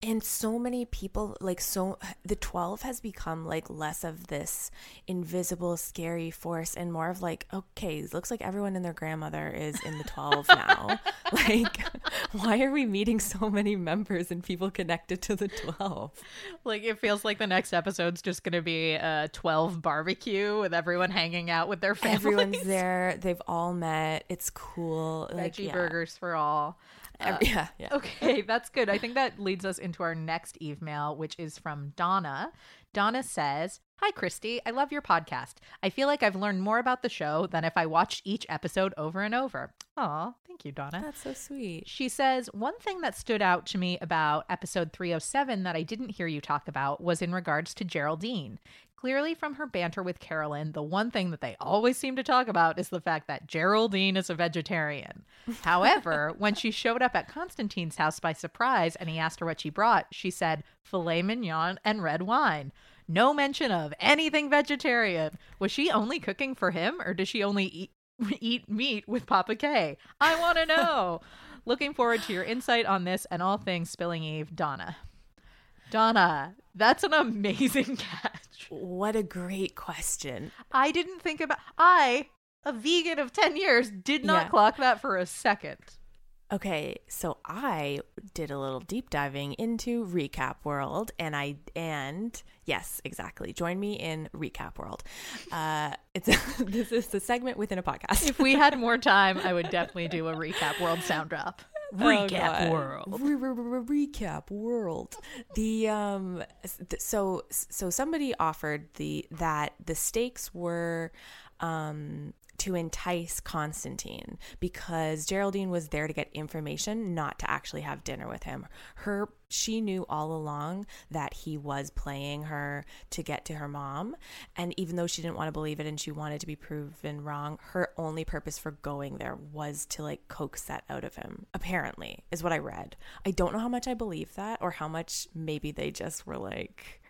And so many people, like, so the twelve has become like less of this invisible, scary force and more of like, okay, it looks like everyone and their grandmother is in the twelve now. Like, why are we meeting so many members and people connected to the twelve? Like, it feels like the next episode's just going to be a twelve barbecue with everyone hanging out with their families. Everyone's there. They've all met. It's cool. Like, Veggie yeah. burgers for all. Uh, Every, yeah, yeah. Okay, that's good. I think that leads us into our next Eve mail, which is from Donna. Donna says, "Hi, Christy. I love your podcast. I feel like I've learned more about the show than if I watched each episode over and over." Aw, thank you, Donna. That's so sweet. She says, "One thing that stood out to me about episode three oh seven that I didn't hear you talk about was in regards to Geraldine. Clearly from her banter with Carolyn, the one thing that they always seem to talk about is the fact that Geraldine is a vegetarian. However, when she showed up at Constantine's house by surprise and he asked her what she brought, she said filet mignon and red wine. No mention of anything vegetarian. Was she only cooking for him, or does she only eat, eat meat with Papa K? I want to know. Looking forward to your insight on this and all things Spilling Eve, Donna." Donna, that's an amazing catch. What a great question. I didn't think about I, a vegan of ten years, did not Yeah. clock that for a second. Okay, so I did a little deep diving into Recap World, and I and yes, exactly. Join me in Recap World. Uh, it's this is the segment within a podcast. If we had more time, I would definitely do a Recap World sound drop. Recap Oh, World. Re- re- re- recap world. The um th- so so somebody offered the that the stakes were um to entice Constantine because Geraldine was there to get information, not to actually have dinner with him. Her she knew all along that he was playing her to get to her mom, and even though she didn't want to believe it and she wanted to be proven wrong, her only purpose for going there was to like coax that out of him, apparently, is what I read. I don't know how much I believe that or how much maybe they just were like,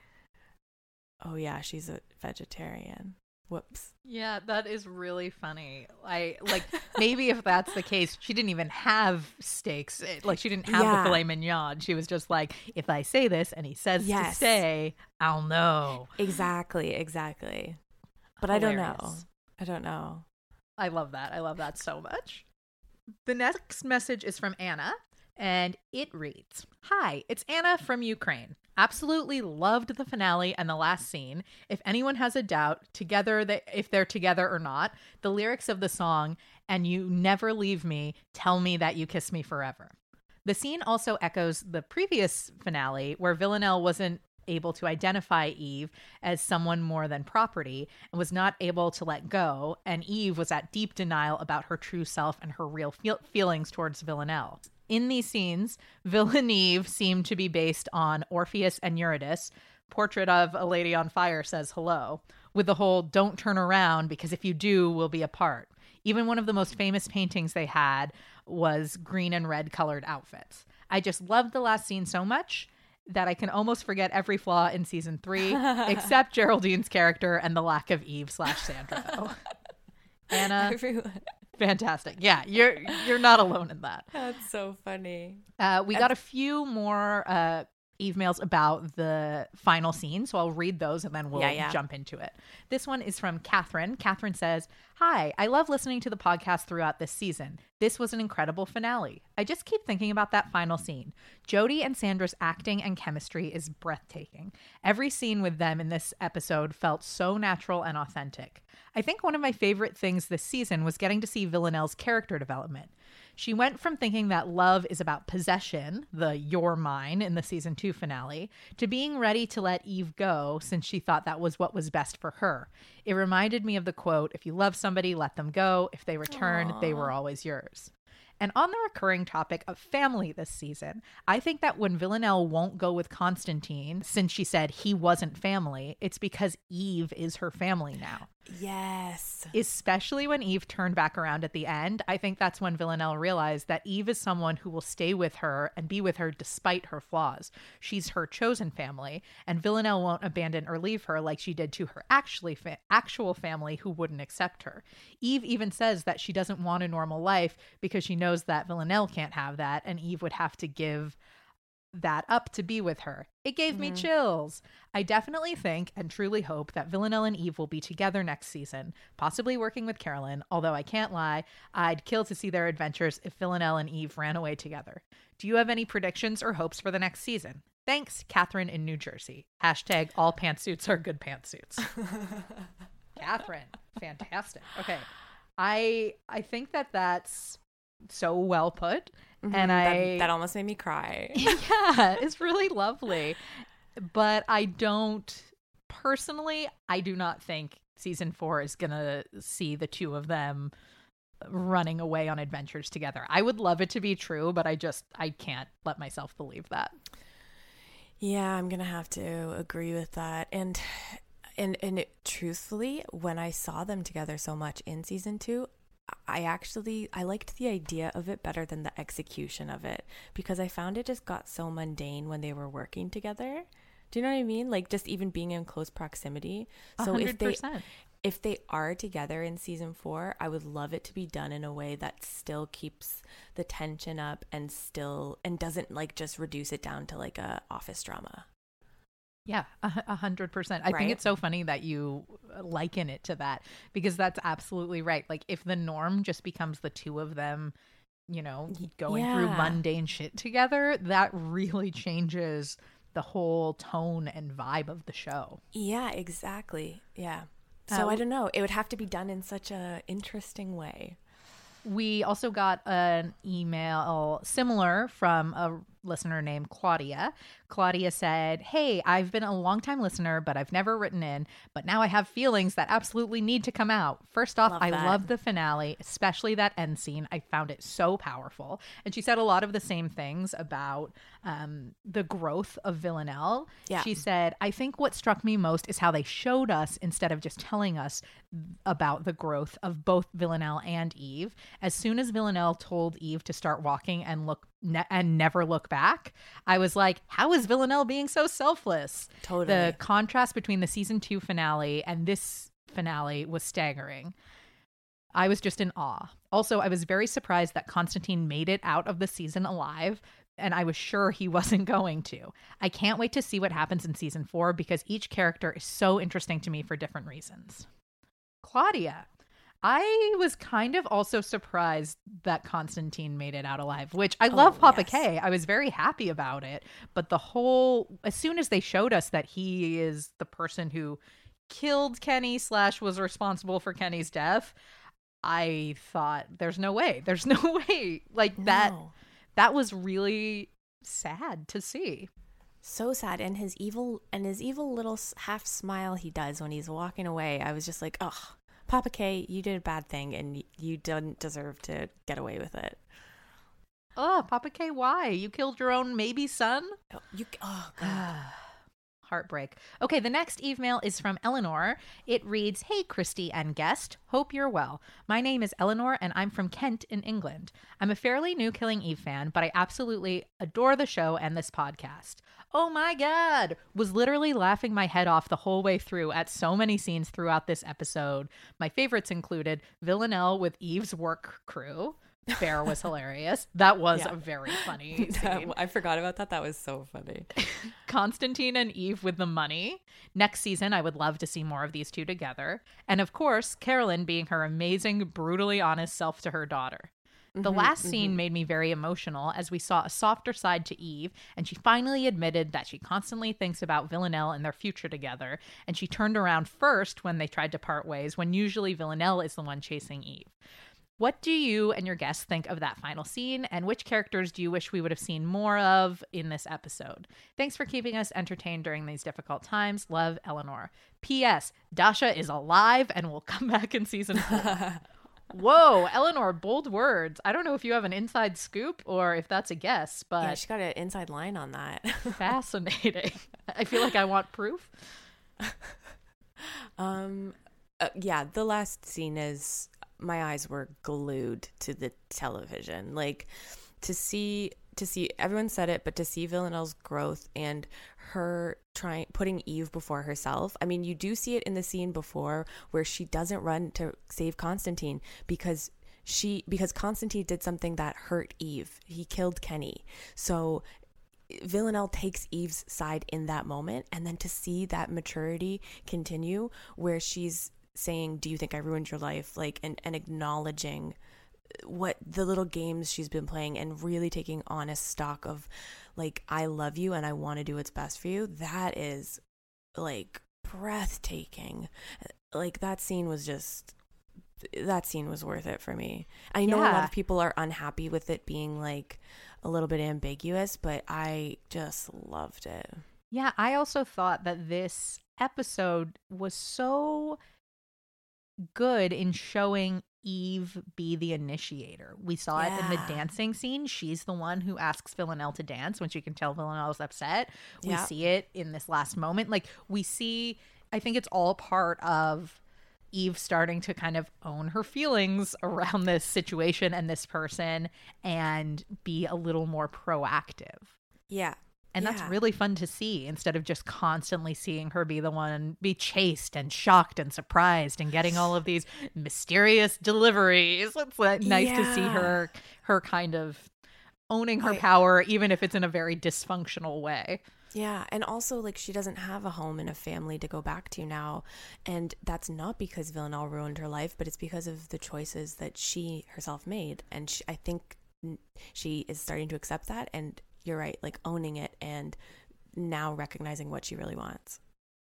oh yeah, she's a vegetarian. Whoops. Yeah, that is really funny. I like maybe if that's the case, she didn't even have stakes. Like she didn't have Yeah. the filet mignon. She was just like, if I say this and he says Yes. to stay, I'll know. Exactly, exactly. But I don't know. Hilarious. I don't know. I love that. I love that so much. The next message is from Anna, and it reads, "Hi, it's Anna from Ukraine. Absolutely loved the finale and the last scene. If anyone has a doubt, together they, if they're together or not, the lyrics of the song, 'And you never leave me, tell me that you kiss me forever.' The scene also echoes the previous finale where Villanelle wasn't able to identify Eve as someone more than property and was not able to let go, and Eve was at deep denial about her true self and her real feel- feelings towards Villanelle. In these scenes, Villaneve seemed to be based on Orpheus and Eurydice. Portrait of a Lady on Fire says hello, with the whole don't turn around because if you do, we'll be apart. Even one of the most famous paintings they had was green and red colored outfits. I just loved the last scene so much that I can almost forget every flaw in season three, except Geraldine's character and the lack of Eve slash Sandra. Anna, Everyone. fantastic. Yeah, you're you're not alone in that. That's so funny. Uh, we got a few more uh, emails about the final scene, so I'll read those and then we'll Yeah, yeah. jump into it. This one is from Catherine. Catherine says, "Hi, I love listening to the podcast throughout this season. This was an incredible finale. I just keep thinking about that final scene. Jody and Sandra's acting and chemistry is breathtaking. Every scene with them in this episode felt so natural and authentic. I think one of my favorite things this season was getting to see Villanelle's character development. She went from thinking that love is about possession, the you're mine in the season two finale, to being ready to let Eve go since she thought that was what was best for her. It reminded me of the quote, 'If you love somebody, let them go. If they return, they were always yours.' And on the recurring topic of family this season, I think that when Villanelle won't go with Constantine, since she said he wasn't family, it's because Eve is her family now. Yes. Especially when Eve turned back around at the end, I think that's when Villanelle realized that Eve is someone who will stay with her and be with her despite her flaws. She's her chosen family, and Villanelle won't abandon or leave her like she did to her actually fa- actual family who wouldn't accept her. Eve even says that she doesn't want a normal life because she knows that Villanelle can't have that, and Eve would have to give that up to be with her. It gave Mm-hmm. me chills. I definitely think and truly hope that Villanelle and Eve will be together next season, possibly working with Carolyn, although I can't lie, I'd kill to see their adventures if Villanelle and Eve ran away together. Do you have any predictions or hopes for the next season? Thanks, Catherine in New Jersey. Hashtag all pantsuits are good pantsuits. Catherine, fantastic. Okay. I I think that that's so well put. Mhm, And that, I that almost made me cry. yeah, it's really lovely. But I don't personally, I do not think season four is going to see the two of them running away on adventures together. I would love it to be true, but I just, I can't let myself believe that. Yeah, I'm gonna have to agree with that. And and and it, truthfully, when I saw them together so much in season two, I actually I liked the idea of it better than the execution of it, because I found it just got so mundane when they were working together. Do you know what I mean? Like just even being in close proximity. So one if hundred they percent. if they are together in season four, I would love it to be done in a way that still keeps the tension up and still and doesn't like just reduce it down to like a office drama. Yeah, a a hundred percent. I Right? think it's so funny that you liken it to that, because that's absolutely right. Like if the norm just becomes the two of them, you know, going through Yeah. mundane shit together, that really changes the whole tone and vibe of the show. Yeah, exactly. Yeah. So Uh, I don't know. It would have to be done in such a interesting way. We also got an email similar from a listener named Claudia. Claudia said, "Hey, I've been a longtime listener, but I've never written in. But now I have feelings that absolutely need to come out. First off, Love I that. love the finale, especially that end scene. I found it so powerful." And she said a lot of the same things about um, the growth of Villanelle. Yeah. She said, "I think what struck me most is how they showed us instead of just telling us about the growth of both Villanelle and Eve. As soon as Villanelle told Eve to start walking and look ne- and never look back, I was like, how is Villanelle being so selfless?" Totally. The contrast between the season two finale and this finale was staggering. I was just in awe. Also, I was very surprised that Constantine made it out of the season alive, and I was sure he wasn't going to. I can't wait to see what happens in season four, because each character is so interesting to me for different reasons. Claudia, I was kind of also surprised that Constantine made it out alive, which I love Papa yes. K. I was very happy about it. But the whole, as soon as they showed us that he is the person who killed Kenny slash was responsible for Kenny's death, I thought, there's no way. There's no way. Like that, No. that was really sad to see. So sad. And his evil and his evil little s- half smile he does when he's walking away. I was just like, oh, Papa K, you did a bad thing and y- you didn't deserve to get away with it. Oh, Papa K, why? You killed your own maybe son? Oh, you, oh God. Heartbreak. Okay, the next email is from Eleanor. It reads, "Hey, Christy and guest. Hope you're well. My name is Eleanor, and I'm from Kent in England. I'm a fairly new Killing Eve fan, but I absolutely adore the show and this podcast. Oh my God! Was literally laughing my head off the whole way through at so many scenes throughout this episode. My favorites included Villanelle with Eve's work crew. Bear was hilarious. That was Yeah. a very funny That- scene. I forgot about that. That was so funny. Constantine and Eve with the money. Next season, I would love to see more of these two together. And of course, Carolyn being her amazing, brutally honest self to her daughter. The last scene made me very emotional, as we saw a softer side to Eve, and she finally admitted that she constantly thinks about Villanelle and their future together, and she turned around first when they tried to part ways, when usually Villanelle is the one chasing Eve. What do you and your guests think of that final scene, and which characters do you wish we would have seen more of in this episode? Thanks for keeping us entertained during these difficult times. Love, Eleanor. P S. Dasha is alive and will come back in season four." Whoa, Eleanor, bold words. I don't know if you have an inside scoop or if that's a guess, but Yeah, she got an inside line on that. fascinating. I feel like I want proof. Um, uh, yeah, the last scene is my eyes were glued to the television. Like to see to see everyone said it, but to see Villanelle's growth and her trying putting Eve before herself. I mean, you do see it in the scene before where she doesn't run to save Constantine because she because Constantine did something that hurt Eve. He killed Kenny. So Villanelle takes Eve's side in that moment, and then to see that maturity continue where she's saying, do you think I ruined your life? Like, and, and acknowledging what the little games she's been playing and really taking honest stock of like, I love you and I want to do what's best for you. That is like breathtaking. Like that scene was just, that scene was worth it for me. I know Yeah. a lot of people are unhappy with it being like a little bit ambiguous, but I just loved it. Yeah, I also thought that this episode was so good in showing Eve be the initiator. We saw it in the Yeah. dancing scene. She's the one who asks Villanelle to dance when she can tell Villanelle's upset. We Yeah. see it in this last moment. Like, we see, I think it's all part of Eve starting to kind of own her feelings around this situation and this person and be a little more proactive. Yeah. And that's Yeah. really fun to see instead of just constantly seeing her be the one, be chased and shocked and surprised and getting all of these mysterious deliveries. It's like nice to see Yeah. her, her kind of owning her I- power, even if it's in a very dysfunctional way. Yeah, and also like she doesn't have a home and a family to go back to now, and that's not because Villanelle ruined her life, but it's because of the choices that she herself made, and she, I think n- she is starting to accept that, and you're right, like owning it and now recognizing what she really wants.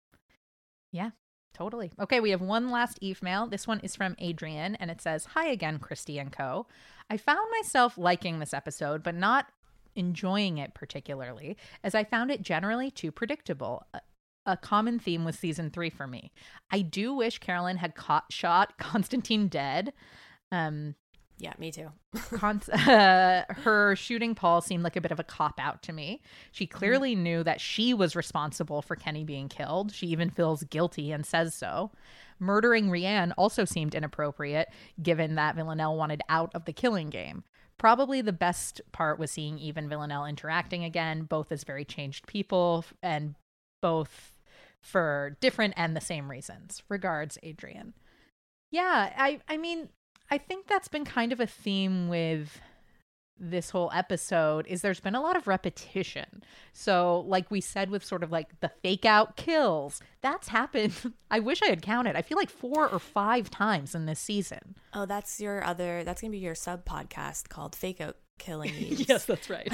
Yeah, totally. Okay, we have one last Eve mail. This one is from Adrian, and it says, "Hi again, Christy and co. I found myself liking this episode, but not enjoying it particularly, as I found it generally too predictable. A, a common theme with season three for me. I do wish Carolyn had caught, shot Constantine dead. Um, Yeah, me too. Con- uh, her shooting Paul seemed like a bit of a cop-out to me. She clearly mm-hmm. knew that she was responsible for Kenny being killed. She even feels guilty and says so. Murdering Rianne also seemed inappropriate, given that Villanelle wanted out of the killing game. Probably the best part was seeing Eve and Villanelle interacting again, both as very changed people and both for different and the same reasons. Regards, Adrian." Yeah, I, I mean... I think that's been kind of a theme with this whole episode is there's been a lot of repetition. So like we said with sort of like the fake out kills, that's happened. I wish I had counted. I feel like four or five times in this season. Oh, that's your other, that's going to be your sub podcast called Fake Out Killing Eves. Yes, that's right.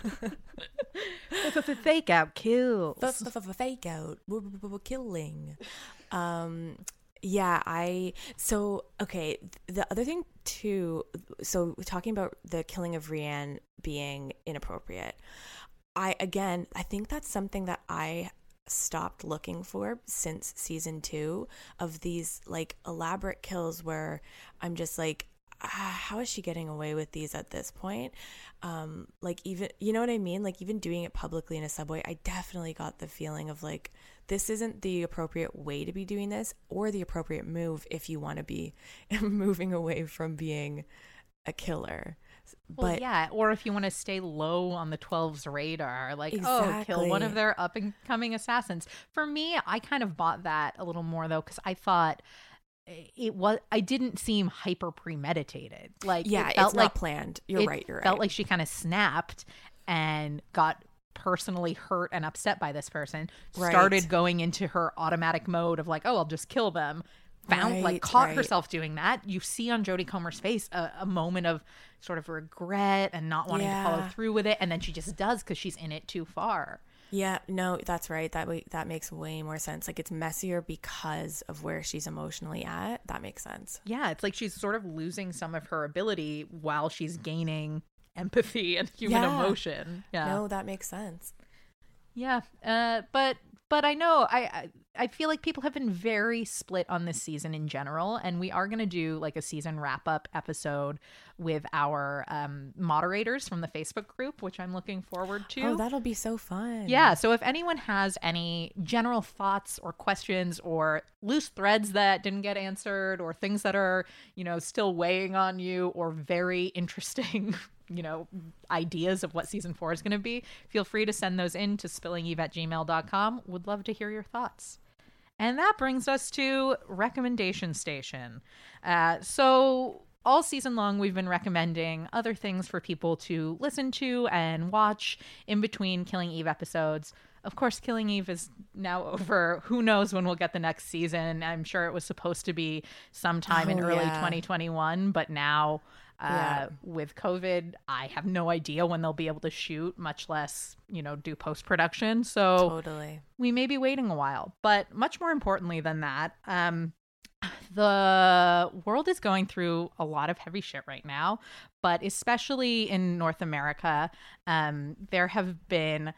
The fake out kills. Fake out killing. Um, Yeah, I, so, okay, the other thing too, so talking about the killing of Rianne being inappropriate, I, again, I think that's something that I stopped looking for since season two of these, like, elaborate kills where I'm just like, ah, how is she getting away with these at this point? Um, like, even, you know what I mean? Like, even doing it publicly in a subway, I definitely got the feeling of, like, this isn't the appropriate way to be doing this or the appropriate move if you want to be moving away from being a killer. Well, But yeah, or if you want to stay low on the twelve's radar, like, oh, kill one of Exactly. their up and coming assassins. For me, I kind of bought that a little more though, because I thought it was, I didn't seem hyper premeditated. Like, yeah, it felt it's like not planned. You're it right. You're right. felt like she kind of snapped and got personally hurt and upset by this person, Right. started going into her automatic mode of like, oh, I'll just kill them. Found like Right, caught right. herself doing that. You see on Jodie Comer's face a, a moment of sort of regret and not wanting to follow Yeah. through with it, and then she just does because she's in it too far. Yeah, no, that's right. That way, that makes way more sense. Like, it's messier because of where she's emotionally at. That makes sense. Yeah, it's like she's sort of losing some of her ability while she's gaining empathy and human Yeah. emotion. Yeah. No, that makes sense. Yeah, uh, but but I know I, I I feel like people have been very split on this season in general, and we are going to do like a season wrap up episode with our um, moderators from the Facebook group, which I'm looking forward to. Oh, that'll be so fun. Yeah, so if anyone has any general thoughts or questions or loose threads that didn't get answered or things that are, you know, still weighing on you or very interesting, you know, ideas of what season four is going to be, feel free to send those in to spillingeve at gmail dot com. Would love to hear your thoughts. And that brings us to recommendation station. Uh, so all season long, we've been recommending other things for people to listen to and watch in between Killing Eve episodes. Of course, Killing Eve is now over. Who knows when we'll get the next season? I'm sure it was supposed to be sometime in Oh, early yeah. twenty twenty-one, but now uh, Yeah. with COVID, I have no idea when they'll be able to shoot, much less, you know, do post-production. So Totally. we may be waiting a while. But much more importantly than that, um, the world is going through a lot of heavy shit right now, but especially in North America, um, there have been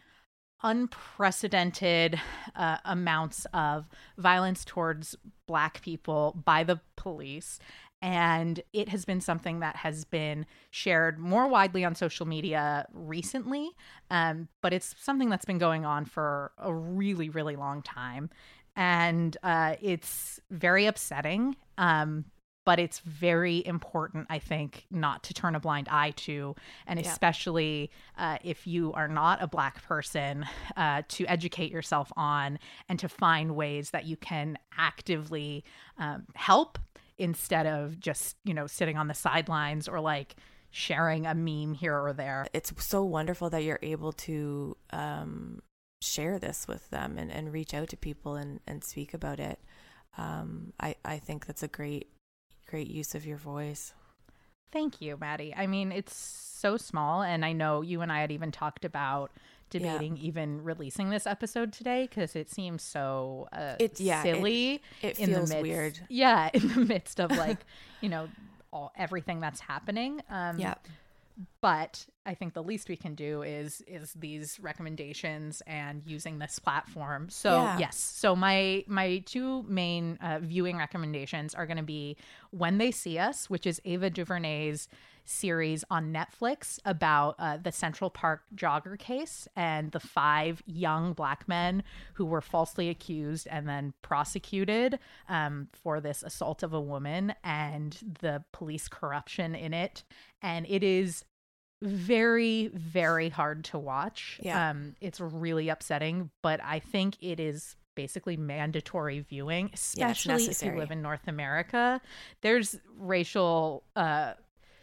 unprecedented uh, amounts of violence towards Black people by the police. And it has been something that has been shared more widely on social media recently, um, but it's something that's been going on for a really, really long time. And uh, it's very upsetting, um, but it's very important, I think, not to turn a blind eye to, and Yeah. especially uh, if you are not a Black person, uh, to educate yourself on and to find ways that you can actively um, help instead of just, you know, sitting on the sidelines or like sharing a meme here or there. It's so wonderful that you're able to um, share this with them and, and reach out to people and, and speak about it. Um, I, I think that's a great, great use of your voice. Thank you, Maddie. I mean, it's so small, and I know you and I had even talked about debating even releasing this episode today because it seems so uh, It- yeah, it- silly. It in the feels midst, weird. Yeah, in the midst of like, you know, all everything that's happening. Um, Yeah. But I think the least we can do is is these recommendations and using this platform. So Yeah. yes, so my my two main uh, viewing recommendations are going to be When They See Us, which is Ava DuVernay's series on Netflix about uh, the Central Park jogger case and the five young Black men who were falsely accused and then prosecuted um, for this assault of a woman and the police corruption in it. And it is very, very hard to watch. Yeah. Um, it's really upsetting, but I think it is basically mandatory viewing, especially if you necessary. live in North America. There's racial uh,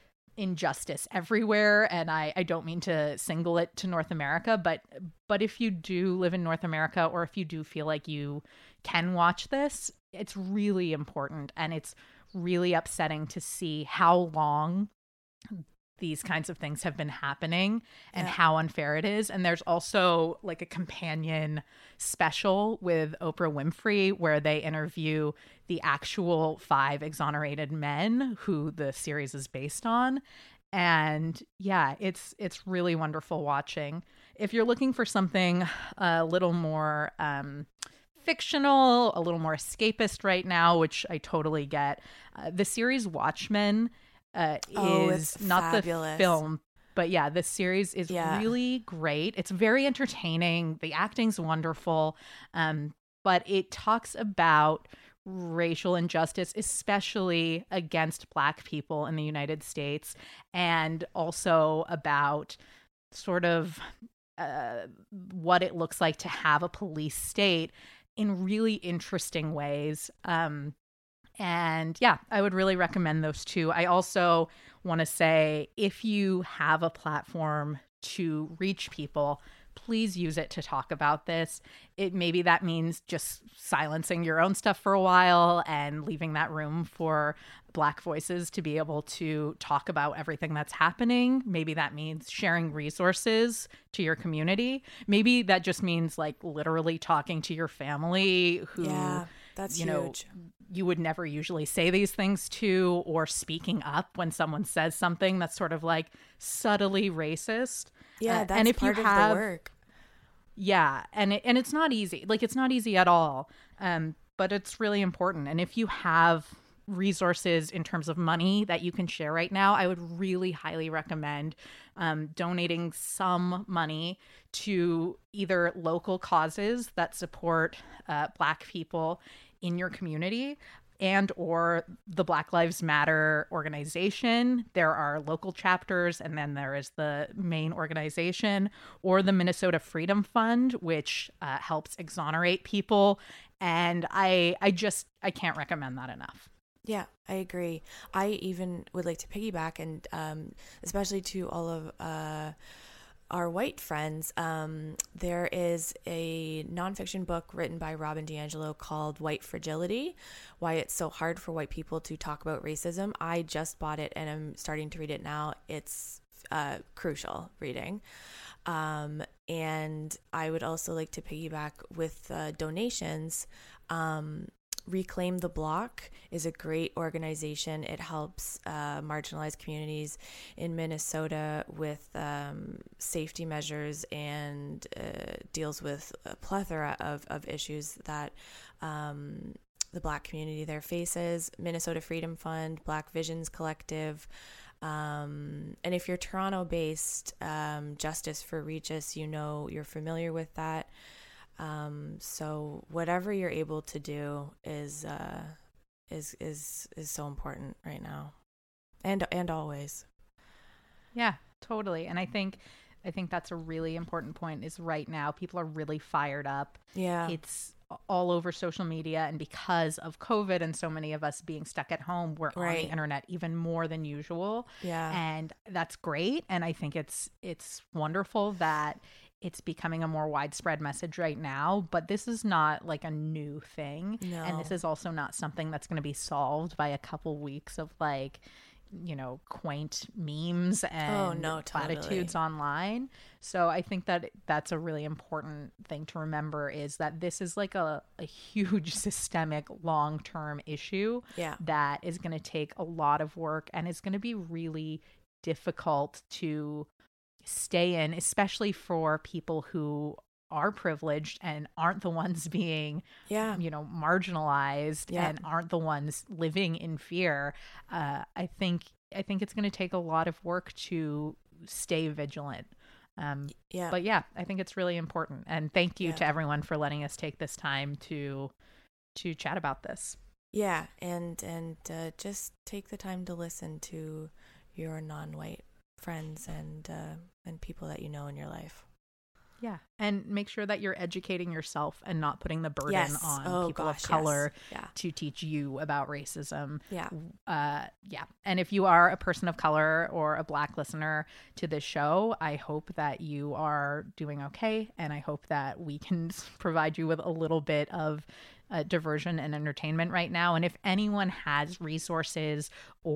injustice everywhere, and I, I don't mean to single it to North America, but but if you do live in North America, or if you do feel like you can watch this, it's really important, and it's really upsetting to see how long these kinds of things have been happening and Yeah. how unfair it is. And there's also like a companion special with Oprah Winfrey where they interview the actual five exonerated men who the series is based on. And yeah, it's it's really wonderful watching. If you're looking for something a little more um fictional, a little more escapist right now, which I totally get, uh, the series Watchmen Uh, Oh, is it's not fabulous. the film, but yeah, this series is Yeah. really great. It's very entertaining. The acting's wonderful, um, but it talks about racial injustice, especially against Black people in the United States, and also about sort of uh, what it looks like to have a police state in really interesting ways. Um, And yeah, I would really recommend those two. I also want to say if you have a platform to reach people, please use it to talk about this. It maybe that means just silencing your own stuff for a while and leaving that room for Black voices to be able to talk about everything that's happening. Maybe that means sharing resources to your community. Maybe that just means like literally talking to your family who Yeah, that's you know, huge. you would never usually say these things to, or speaking up when someone says something that's sort of like subtly racist. Yeah, Uh, that's and if part you of have, the work. Yeah, and it, and it's not easy. Like it's not easy at all. Um, but it's really important. And if you have resources in terms of money that you can share right now, I would really highly recommend um, donating some money to either local causes that support uh, Black people in your community and or the Black Lives Matter organization. There are local chapters, and then there is the main organization, or the Minnesota Freedom Fund, which uh, helps exonerate people. And I I just I can't recommend that enough. Yeah, I agree. I even would like to piggyback, and um, especially to all of uh, our white friends, um, there is a nonfiction book written by Robin DiAngelo called White Fragility, Why It's So Hard for White People to Talk About Racism. I just bought it and I'm starting to read it now. It's uh, crucial reading. Um, and I would also like to piggyback with uh, donations. Um, Reclaim the Block is a great organization. It helps uh, marginalized communities in Minnesota with um, safety measures and uh, deals with a plethora of, of issues that um, the Black community there faces. Minnesota Freedom Fund, Black Visions Collective. Um, and if you're Toronto-based, um, Justice for Regis, you know, you're familiar with that. Um, so whatever you're able to do is, uh, is, is, is so important right now and, and always. Yeah, totally. And I think, I think that's a really important point is right now people are really fired up. Yeah. It's all over social media. And because of COVID and so many of us being stuck at home, we're Right. on the internet even more than usual. Yeah. And that's great. And I think it's, it's wonderful that it's becoming a more widespread message right now, but this is not like a new thing. No. And this is also not something that's going to be solved by a couple weeks of like, you know, quaint memes and Oh, no, totally. platitudes online. So I think that that's a really important thing to remember is that this is like a, a huge systemic long-term issue Yeah. that is going to take a lot of work and is going to be really difficult to stay in, especially for people who are privileged and aren't the ones being, Yeah. you know, marginalized Yeah. and aren't the ones living in fear. Uh, I think I think it's going to take a lot of work to stay vigilant. Um, Yeah. but yeah, I think it's really important. And thank you Yeah. to everyone for letting us take this time to to chat about this. Yeah. And, and, uh, just take the time to listen to your non-white friends and, uh, and people that you know in your life. Yeah. And make sure that you're educating yourself and not putting the burden Yes. on Oh, people gosh, of color yes. Yeah. to teach you about racism. Yeah. Uh, yeah. And if you are a person of color or a Black listener to this show, I hope that you are doing okay. And I hope that we can provide you with a little bit of uh, diversion and entertainment right now. And if anyone has resources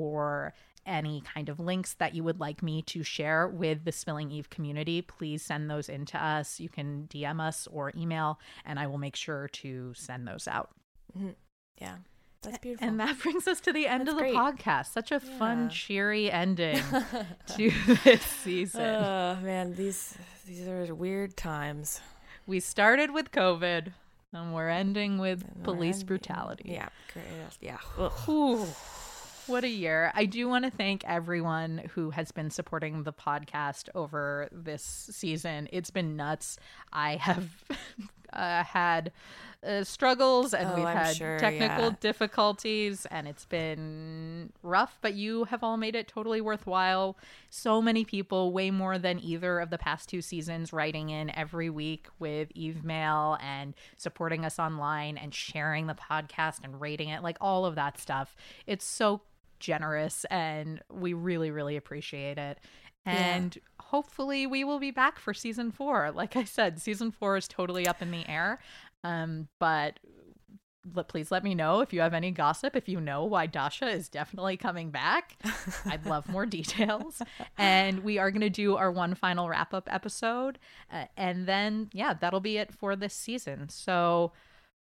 or any kind of links that you would like me to share with the Spilling Eve community, please send those in to us. You can D M us or email, and I will make sure to send those out. Mm-hmm. Yeah. That's beautiful. And that brings us to the end That's of the great. podcast. Such a Yeah. fun, cheery ending to this season. Oh, man, these these are weird times. We started with COVID, and we're ending with And we're police ending- brutality. Yeah. great. Yeah. Ugh. Ooh, what a year. I do want to thank everyone who has been supporting the podcast over this season. It's been nuts. I have uh, had uh, struggles and Oh, we've I'm had sure, technical yeah. difficulties and it's been rough, but you have all made it totally worthwhile. So many people, way more than either of the past two seasons, writing in every week with Eve Mail and supporting us online and sharing the podcast and rating it, like all of that stuff. It's so generous and we really, really appreciate it. And yeah. hopefully we will be back for season four. Like I said, season four is totally up in the air. Um, but l- please let me know if you have any gossip, if you know why Dasha is definitely coming back. I'd love more details. And we are going to do our one final wrap up episode. Uh, and then, yeah, that'll be it for this season. So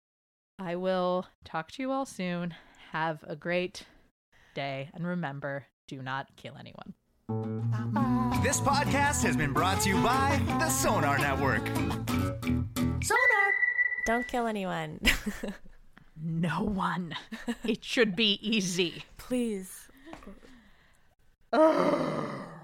I will talk to you all soon. Have a great day. And remember, do not kill anyone. This podcast has been brought to you by the Sonar Network. Sonar! Don't kill anyone. No one. It should be easy. Please. Ugh.